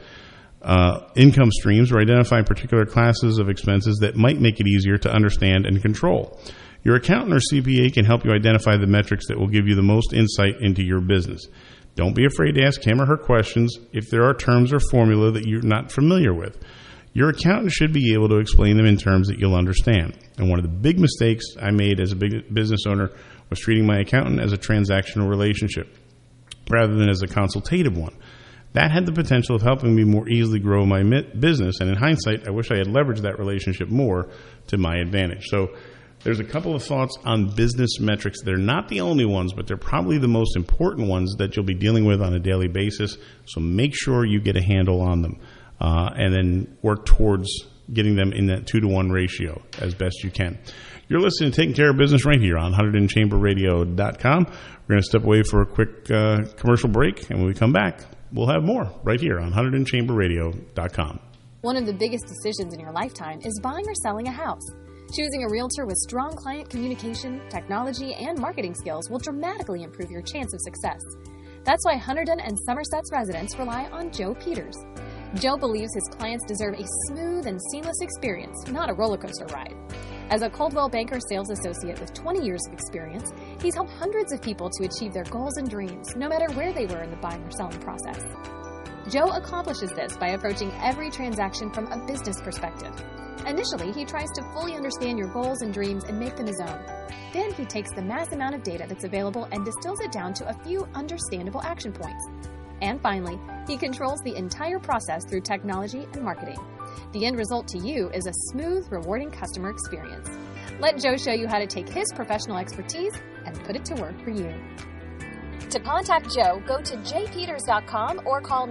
income streams or identify particular classes of expenses that might make it easier to understand and control. Your accountant or CPA can help you identify the metrics that will give you the most insight into your business. Don't be afraid to ask him or her questions if there are terms or formula that you're not familiar with. Your accountant should be able to explain them in terms that you'll understand. And one of the big mistakes I made as a big business owner was treating my accountant as a transactional relationship rather than as a consultative one. That had the potential of helping me more easily grow my business, and in hindsight, I wish I had leveraged that relationship more to my advantage. So there's a couple of thoughts on business metrics. They're not the only ones, but they're probably the most important ones that you'll be dealing with on a daily basis. So make sure you get a handle on them and then work towards getting them in that 2-to-1 ratio as best you can. You're listening to Taking Care of Business right here on HunterdonChamberRadio.com. We're going to step away for a quick commercial break, and when we come back, we'll have more right here on HunterdonChamberRadio.com. One of the biggest decisions in your lifetime is buying or selling a house. Choosing a realtor with strong client communication, technology, and marketing skills will dramatically improve your chance of success. That's why Hunterdon and Somerset's residents rely on Joe Peters. Joe believes his clients deserve a smooth and seamless experience, not a roller coaster ride. As a Coldwell Banker sales associate with 20 years of experience, he's helped hundreds of people to achieve their goals and dreams, no matter where they were in the buying or selling process. Joe accomplishes this by approaching every transaction from a business perspective. Initially, he tries to fully understand your goals and dreams and make them his own. Then he takes the mass amount of data that's available and distills it down to a few understandable action points. And finally, he controls the entire process through technology and marketing. The end result to you is a smooth, rewarding customer experience. Let Joe show you how to take his professional expertise and put it to work for you. To contact Joe, go to jpeters.com or call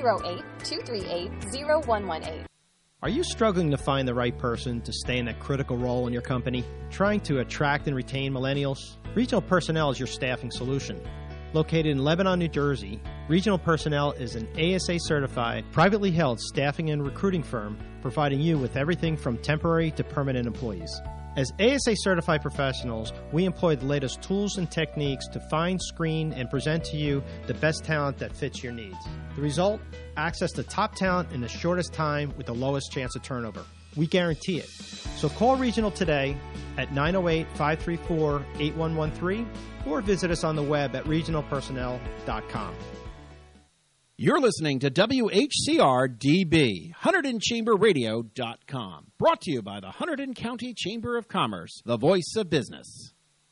908-238-0118. Are you struggling to find the right person to stay in that critical role in your company? Trying to attract and retain millennials? Regional Personnel is your staffing solution. Located in Lebanon, New Jersey, Regional Personnel is an ASA-certified, privately held staffing and recruiting firm providing you with everything from temporary to permanent employees. As ASA-certified professionals, we employ the latest tools and techniques to find, screen, and present to you the best talent that fits your needs. The result? Access to top talent in the shortest time with the lowest chance of turnover. We guarantee it. So call Regional today at 908-534-8113 or visit us on the web at regionalpersonnel.com. You're listening to WHCR-DB, HunterdonChamberRadio.com. Brought to you by the Hunterdon County Chamber of Commerce, the voice of business.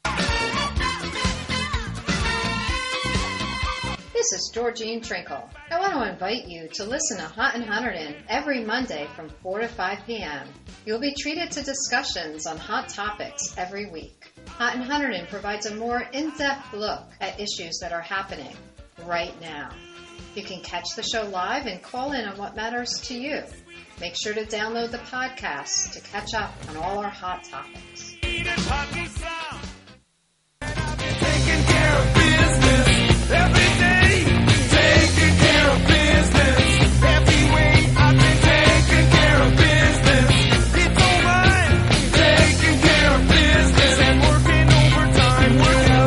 This is Georgine Trinkle. I want to invite you to listen to Hunt in Hunterdon every Monday from 4 to 5 p.m. You'll be treated to discussions on hot topics every week. Hunt in Hunterdon provides a more in-depth look at issues that are happening right now. You can catch the show live and call in on what matters to you. Make sure to download the podcast to catch up on all our hot topics. Taking care of business every day. Taking care of business every way. I've been taking care of business. It's all mine. Taking care of business and working overtime.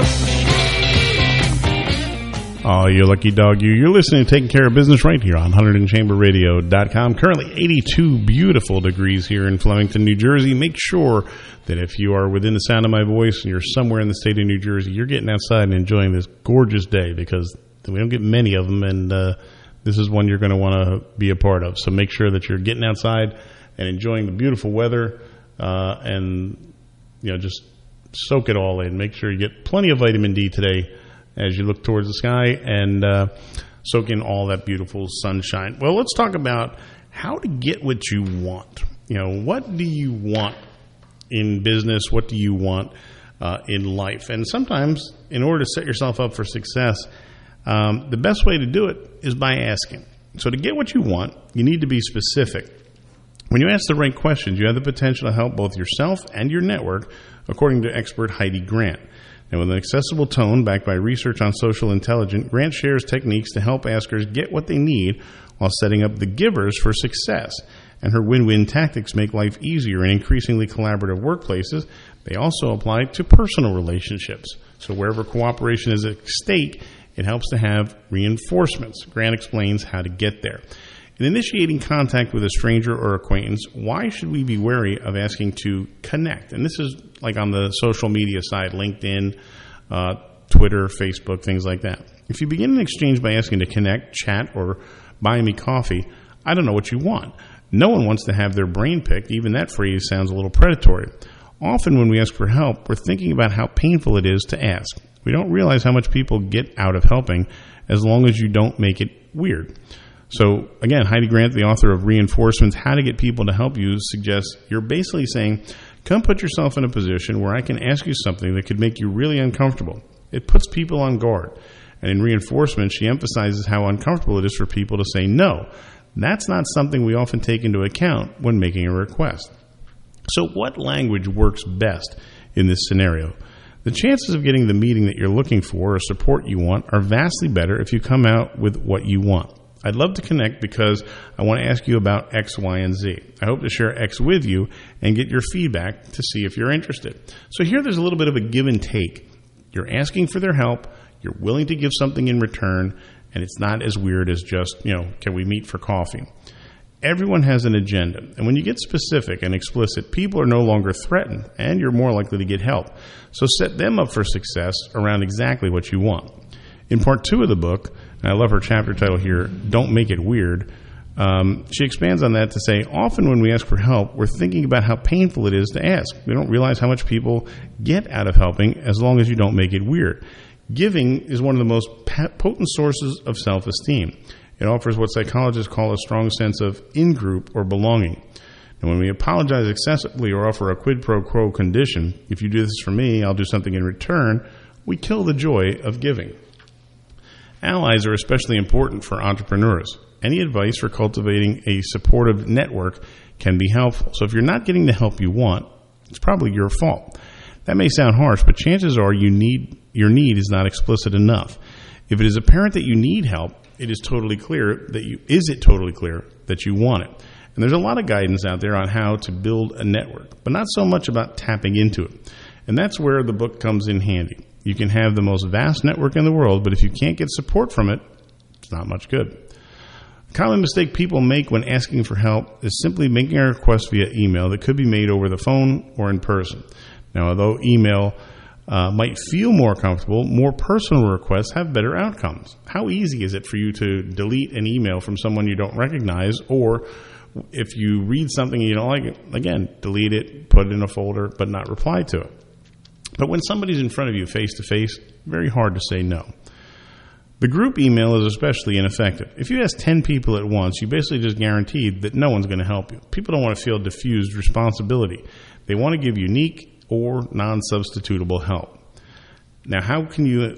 Oh, you lucky dog, you. You're listening to Taking Care of Business right here on HunterdonChamberRadio.com. Currently 82 beautiful degrees here in Flemington, New Jersey. Make sure that if you are within the sound of my voice and you're somewhere in the state of New Jersey, you're getting outside and enjoying this gorgeous day, because we don't get many of them, and this is one you're going to want to be a part of. So make sure that you're getting outside and enjoying the beautiful weather, and just soak it all in. Make sure you get plenty of vitamin D today as you look towards the sky and soak in all that beautiful sunshine. Well, let's talk about how to get what you want. What do you want in business? What do you want in life? And sometimes, in order to set yourself up for success, the best way to do it is by asking. So to get what you want, you need to be specific. When you ask the right questions, you have the potential to help both yourself and your network, according to expert Heidi Grant. And with an accessible tone backed by research on social intelligence, Grant shares techniques to help askers get what they need while setting up the givers for success. And her win-win tactics make life easier in increasingly collaborative workplaces. They also apply to personal relationships. So wherever cooperation is at stake, it helps to have reinforcements. Grant explains how to get there. In initiating contact with a stranger or acquaintance, why should we be wary of asking to connect? And this is like on the social media side, LinkedIn, Twitter, Facebook, things like that. If you begin an exchange by asking to connect, chat, or buy me coffee, I don't know what you want. No one wants to have their brain picked. Even that phrase sounds a little predatory. Often when we ask for help, we're thinking about how painful it is to ask. We don't realize how much people get out of helping as long as you don't make it weird. So, again, Heidi Grant, the author of Reinforcements, How to Get People to Help You, suggests you're basically saying, come put yourself in a position where I can ask you something that could make you really uncomfortable. It puts people on guard. And in Reinforcements, she emphasizes how uncomfortable it is for people to say no. That's not something we often take into account when making a request. So what language works best in this scenario? The chances of getting the meeting that you're looking for or support you want are vastly better if you come out with what you want. I'd love to connect because I want to ask you about X, Y, and Z. I hope to share X with you and get your feedback to see if you're interested. So here there's a little bit of a give and take. You're asking for their help, you're willing to give something in return, and it's not as weird as just, can we meet for coffee? Everyone has an agenda, and when you get specific and explicit, people are no longer threatened, and you're more likely to get help. So set them up for success around exactly what you want. In part 2 of the book, and I love her chapter title here, Don't Make It Weird, she expands on that to say, often when we ask for help, we're thinking about how painful it is to ask. We don't realize how much people get out of helping as long as you don't make it weird. Giving is one of the most potent sources of self-esteem. It offers what psychologists call a strong sense of in-group or belonging. And when we apologize excessively or offer a quid pro quo condition, if you do this for me, I'll do something in return, we kill the joy of giving. Allies are especially important for entrepreneurs. Any advice for cultivating a supportive network can be helpful. So if you're not getting the help you want, it's probably your fault. That may sound harsh, but chances are your need is not explicit enough. If it is apparent that you need help, it is totally clear that you want it. And there's a lot of guidance out there on how to build a network, but not so much about tapping into it. And that's where the book comes in handy. You can have the most vast network in the world, but if you can't get support from it, it's not much good. A common mistake people make when asking for help is simply making a request via email that could be made over the phone or in person. Now, although email might feel more comfortable, more personal requests have better outcomes. How easy is it for you to delete an email from someone you don't recognize, or if you read something and you don't like it, again, delete it, put it in a folder, but not reply to it. But when somebody's in front of you face-to-face, very hard to say no. The group email is especially ineffective. If you ask 10 people at once, you basically just guaranteed that no one's going to help you. People don't want to feel diffused responsibility. They want to give unique or non-substitutable help. Now, how can you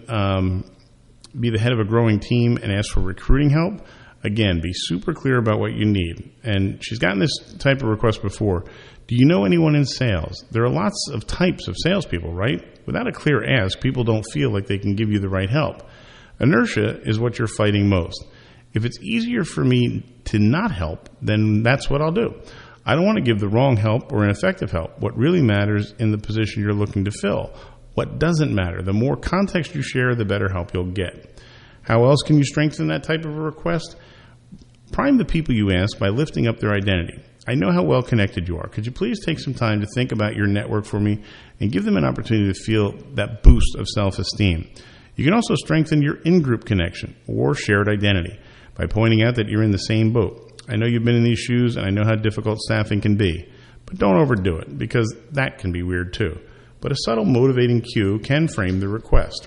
be the head of a growing team and ask for recruiting help? Again, be super clear about what you need. And she's gotten this type of request before. Do you know anyone in sales? There are lots of types of salespeople, right? Without a clear ask, people don't feel like they can give you the right help. Inertia is what you're fighting most. If it's easier for me to not help, then that's what I'll do. I don't want to give the wrong help or ineffective help. What really matters in the position you're looking to fill. What doesn't matter? The more context you share, the better help you'll get. How else can you strengthen that type of a request? Prime the people you ask by lifting up their identity. I know how well connected you are. Could you please take some time to think about your network for me and give them an opportunity to feel that boost of self-esteem? You can also strengthen your in-group connection or shared identity by pointing out that you're in the same boat. I know you've been in these shoes, and I know how difficult staffing can be, but don't overdo it, because that can be weird too. But a subtle motivating cue can frame the request.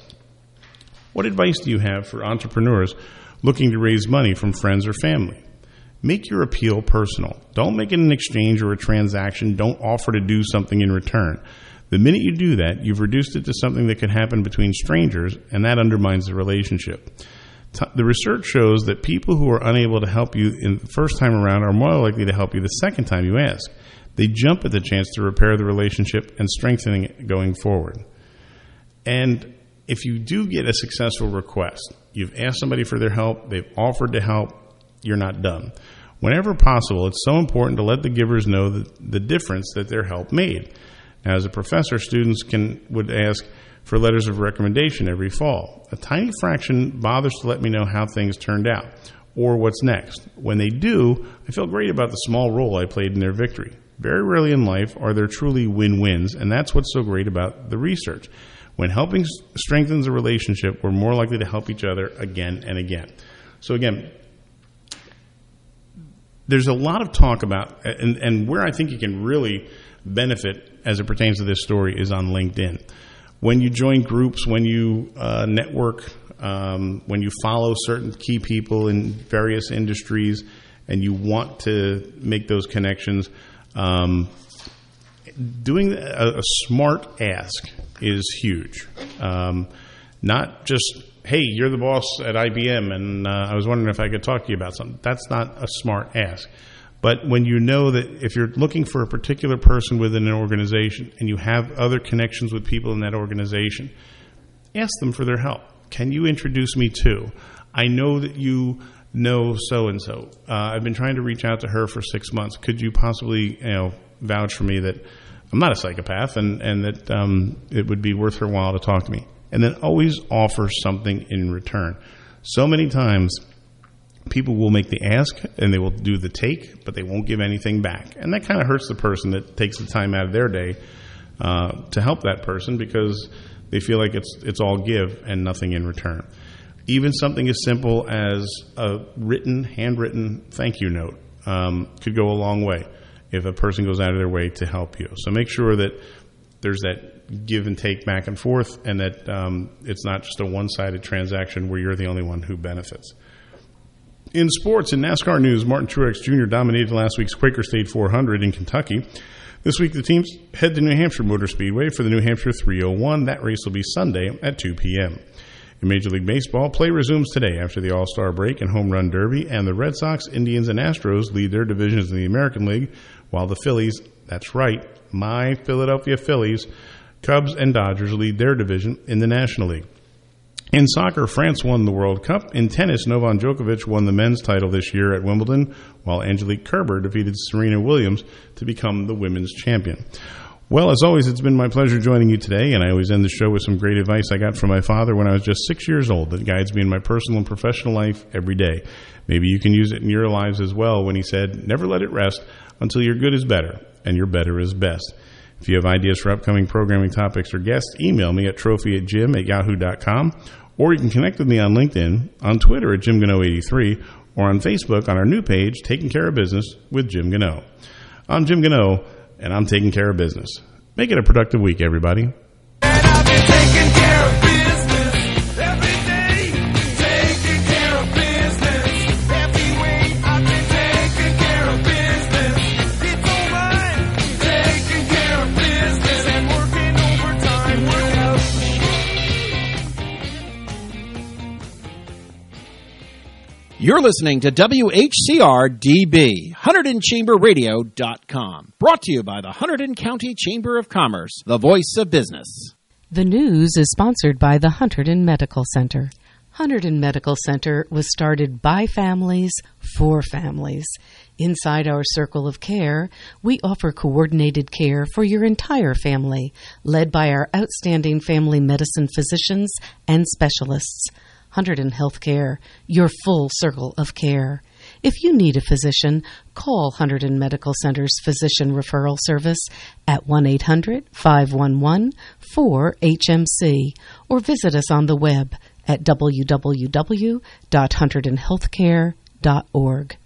What advice do you have for entrepreneurs looking to raise money from friends or family? Make your appeal personal. Don't make it an exchange or a transaction. Don't offer to do something in return. The minute you do that, you've reduced it to something that can happen between strangers, and that undermines the relationship. The research shows that people who are unable to help you in the first time around are more likely to help you the second time you ask. They jump at the chance to repair the relationship and strengthening it going forward. And if you do get a successful request, you've asked somebody for their help, they've offered to help, you're not done. Whenever possible, it's so important to let the givers know the difference that their help made. Now, as a professor, students would ask for letters of recommendation every fall. A tiny fraction bothers to let me know how things turned out or what's next. When they do, I feel great about the small role I played in their victory. Very rarely in life are there truly win-wins, and that's what's so great about the research. When helping strengthens a relationship, we're more likely to help each other again and again. So again, there's a lot of talk about, and where I think you can really benefit as it pertains to this story is on LinkedIn. When you join groups, when you network, when you follow certain key people in various industries and you want to make those connections, doing a smart ask is huge. Not just, hey, you're the boss at IBM and I was wondering if I could talk to you about something. That's not a smart ask. But when you know that if you're looking for a particular person within an organization and you have other connections with people in that organization, ask them for their help. Can you introduce me to? I know that you know so-and-so. I've been trying to reach out to her for 6 months. Could you possibly vouch for me that I'm not a psychopath and that it would be worth her while to talk to me? And then always offer something in return. So many times people will make the ask and they will do the take, but they won't give anything back. And that kind of hurts the person that takes the time out of their day to help that person, because they feel like it's all give and nothing in return. Even something as simple as a handwritten thank you note could go a long way if a person goes out of their way to help you. So make sure that there's that give and take back and forth, and that it's not just a one-sided transaction where you're the only one who benefits. In sports, in NASCAR news, Martin Truex Jr. dominated last week's Quaker State 400 in Kentucky. This week, the teams head to New Hampshire Motor Speedway for the New Hampshire 301. That race will be Sunday at 2 p.m. In Major League Baseball, play resumes today after the All-Star break and Home Run Derby, and the Red Sox, Indians, and Astros lead their divisions in the American League, while the Phillies, that's right, my Philadelphia Phillies, Cubs, and Dodgers lead their division in the National League. In soccer, France won the World Cup. In tennis, Novak Djokovic won the men's title this year at Wimbledon, while Angelique Kerber defeated Serena Williams to become the women's champion. Well, as always, it's been my pleasure joining you today, and I always end the show with some great advice I got from my father when I was just 6 years old that guides me in my personal and professional life every day. Maybe you can use it in your lives as well, when he said, never let it rest until your good is better and your better is best. If you have ideas for upcoming programming topics or guests, email me at trophy@jim@yahoo.com, or you can connect with me on LinkedIn, on Twitter at JimGano83, or on Facebook on our new page, Taking Care of Business with Jim Gano. I'm Jim Gano, and I'm taking care of business. Make it a productive week, everybody. And I've been taking care of business every day. Taking care of business every way. I've been taking care of business. It's all right. Taking care of business and working overtime. You're listening to WHCR-DB, HunterdonChamberRadio.com. Brought to you by the Hunterdon County Chamber of Commerce, the voice of business. The news is sponsored by the Hunterdon Medical Center. Hunterdon Medical Center was started by families for families. Inside our circle of care, we offer coordinated care for your entire family, led by our outstanding family medicine physicians and specialists. Hunterdon Healthcare, your full circle of care. If you need a physician, call Hunterdon Medical Center's Physician Referral Service at 1-800-511-4HMC or visit us on the web at www.hunterdonhealthcare.org.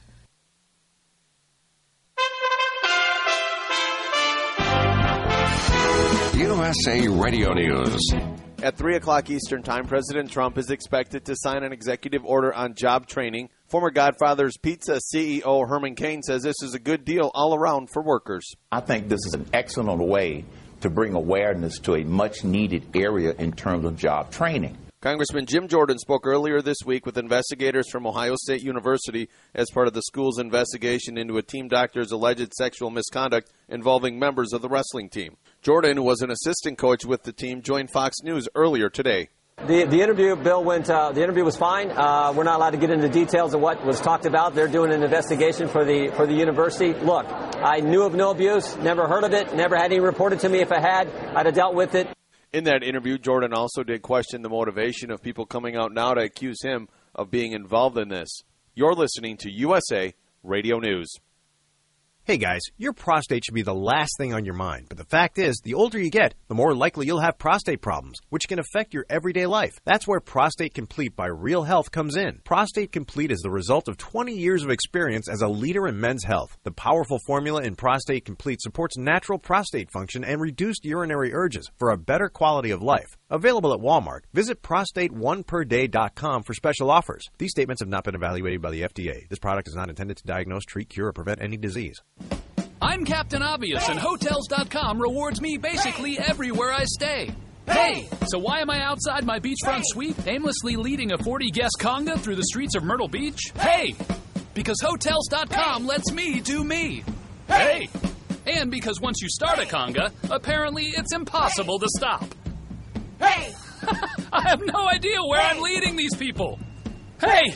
USA Radio News. At 3 o'clock Eastern Time, President Trump is expected to sign an executive order on job training. Former Godfather's Pizza CEO Herman Cain says this is a good deal all around for workers. I think this is an excellent way to bring awareness to a much-needed area in terms of job training. Congressman Jim Jordan spoke earlier this week with investigators from Ohio State University as part of the school's investigation into a team doctor's alleged sexual misconduct involving members of the wrestling team. Jordan, who was an assistant coach with the team, joined Fox News earlier today. The interview, Bill, the interview was fine. We're not allowed to get into details of what was talked about. They're doing an investigation for the university. Look, I knew of no abuse, never heard of it, never had any reported to me. If I had, I'd have dealt with it. In that interview, Jordan also did question the motivation of people coming out now to accuse him of being involved in this. You're listening to USA Radio News. Hey guys, your prostate should be the last thing on your mind, but the fact is, the older you get, the more likely you'll have prostate problems, which can affect your everyday life. That's where Prostate Complete by Real Health comes in. Prostate Complete is the result of 20 years of experience as a leader in men's health. The powerful formula in Prostate Complete supports natural prostate function and reduced urinary urges for a better quality of life. Available at Walmart. Visit prostateoneperday.com for special offers. These statements have not been evaluated by the FDA. This product is not intended to diagnose, treat, cure, or prevent any disease. I'm Captain Obvious, and Hotels.com rewards me basically everywhere I stay. Hey! So why am I outside my beachfront suite, aimlessly leading a 40-guest conga through the streets of Myrtle Beach? Hey! Because Hotels.com lets me do me. Hey! And because once you start a conga, apparently it's impossible to stop. Hey! I have no idea where I'm leading these people. Hey!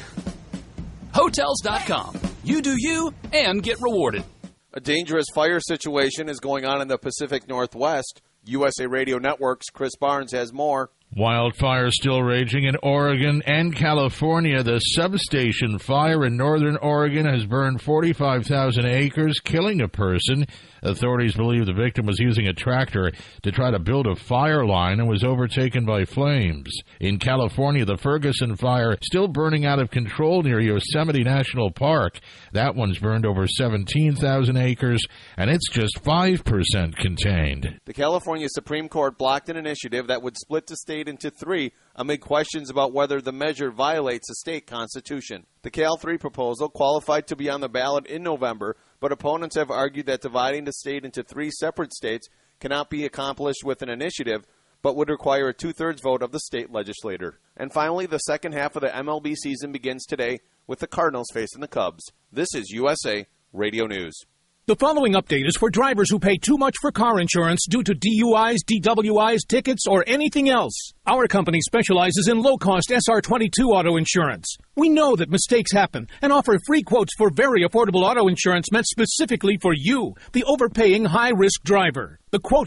Hotels.com. You do you and get rewarded. A dangerous fire situation is going on in the Pacific Northwest. USA Radio Network's Chris Barnes has more. Wildfire still raging in Oregon and California. The substation fire in northern Oregon has burned 45,000 acres, killing a person. Authorities believe the victim was using a tractor to try to build a fire line and was overtaken by flames. In California, the Ferguson fire still burning out of control near Yosemite National Park. That one's burned over 17,000 acres, and it's just 5% contained. The California Supreme Court blocked an initiative that would split the state into three amid questions about whether the measure violates the state constitution. The Cal 3 proposal qualified to be on the ballot in November, but opponents have argued that dividing the state into three separate states cannot be accomplished with an initiative, but would require a two-thirds vote of the state legislature. And finally, the second half of the MLB season begins today with the Cardinals facing the Cubs. This is USA Radio News. The following update is for drivers who pay too much for car insurance due to DUIs, DWIs, tickets, or anything else. Our company specializes in low-cost SR22 auto insurance. We know that mistakes happen and offer free quotes for very affordable auto insurance meant specifically for you, the overpaying high-risk driver. The quote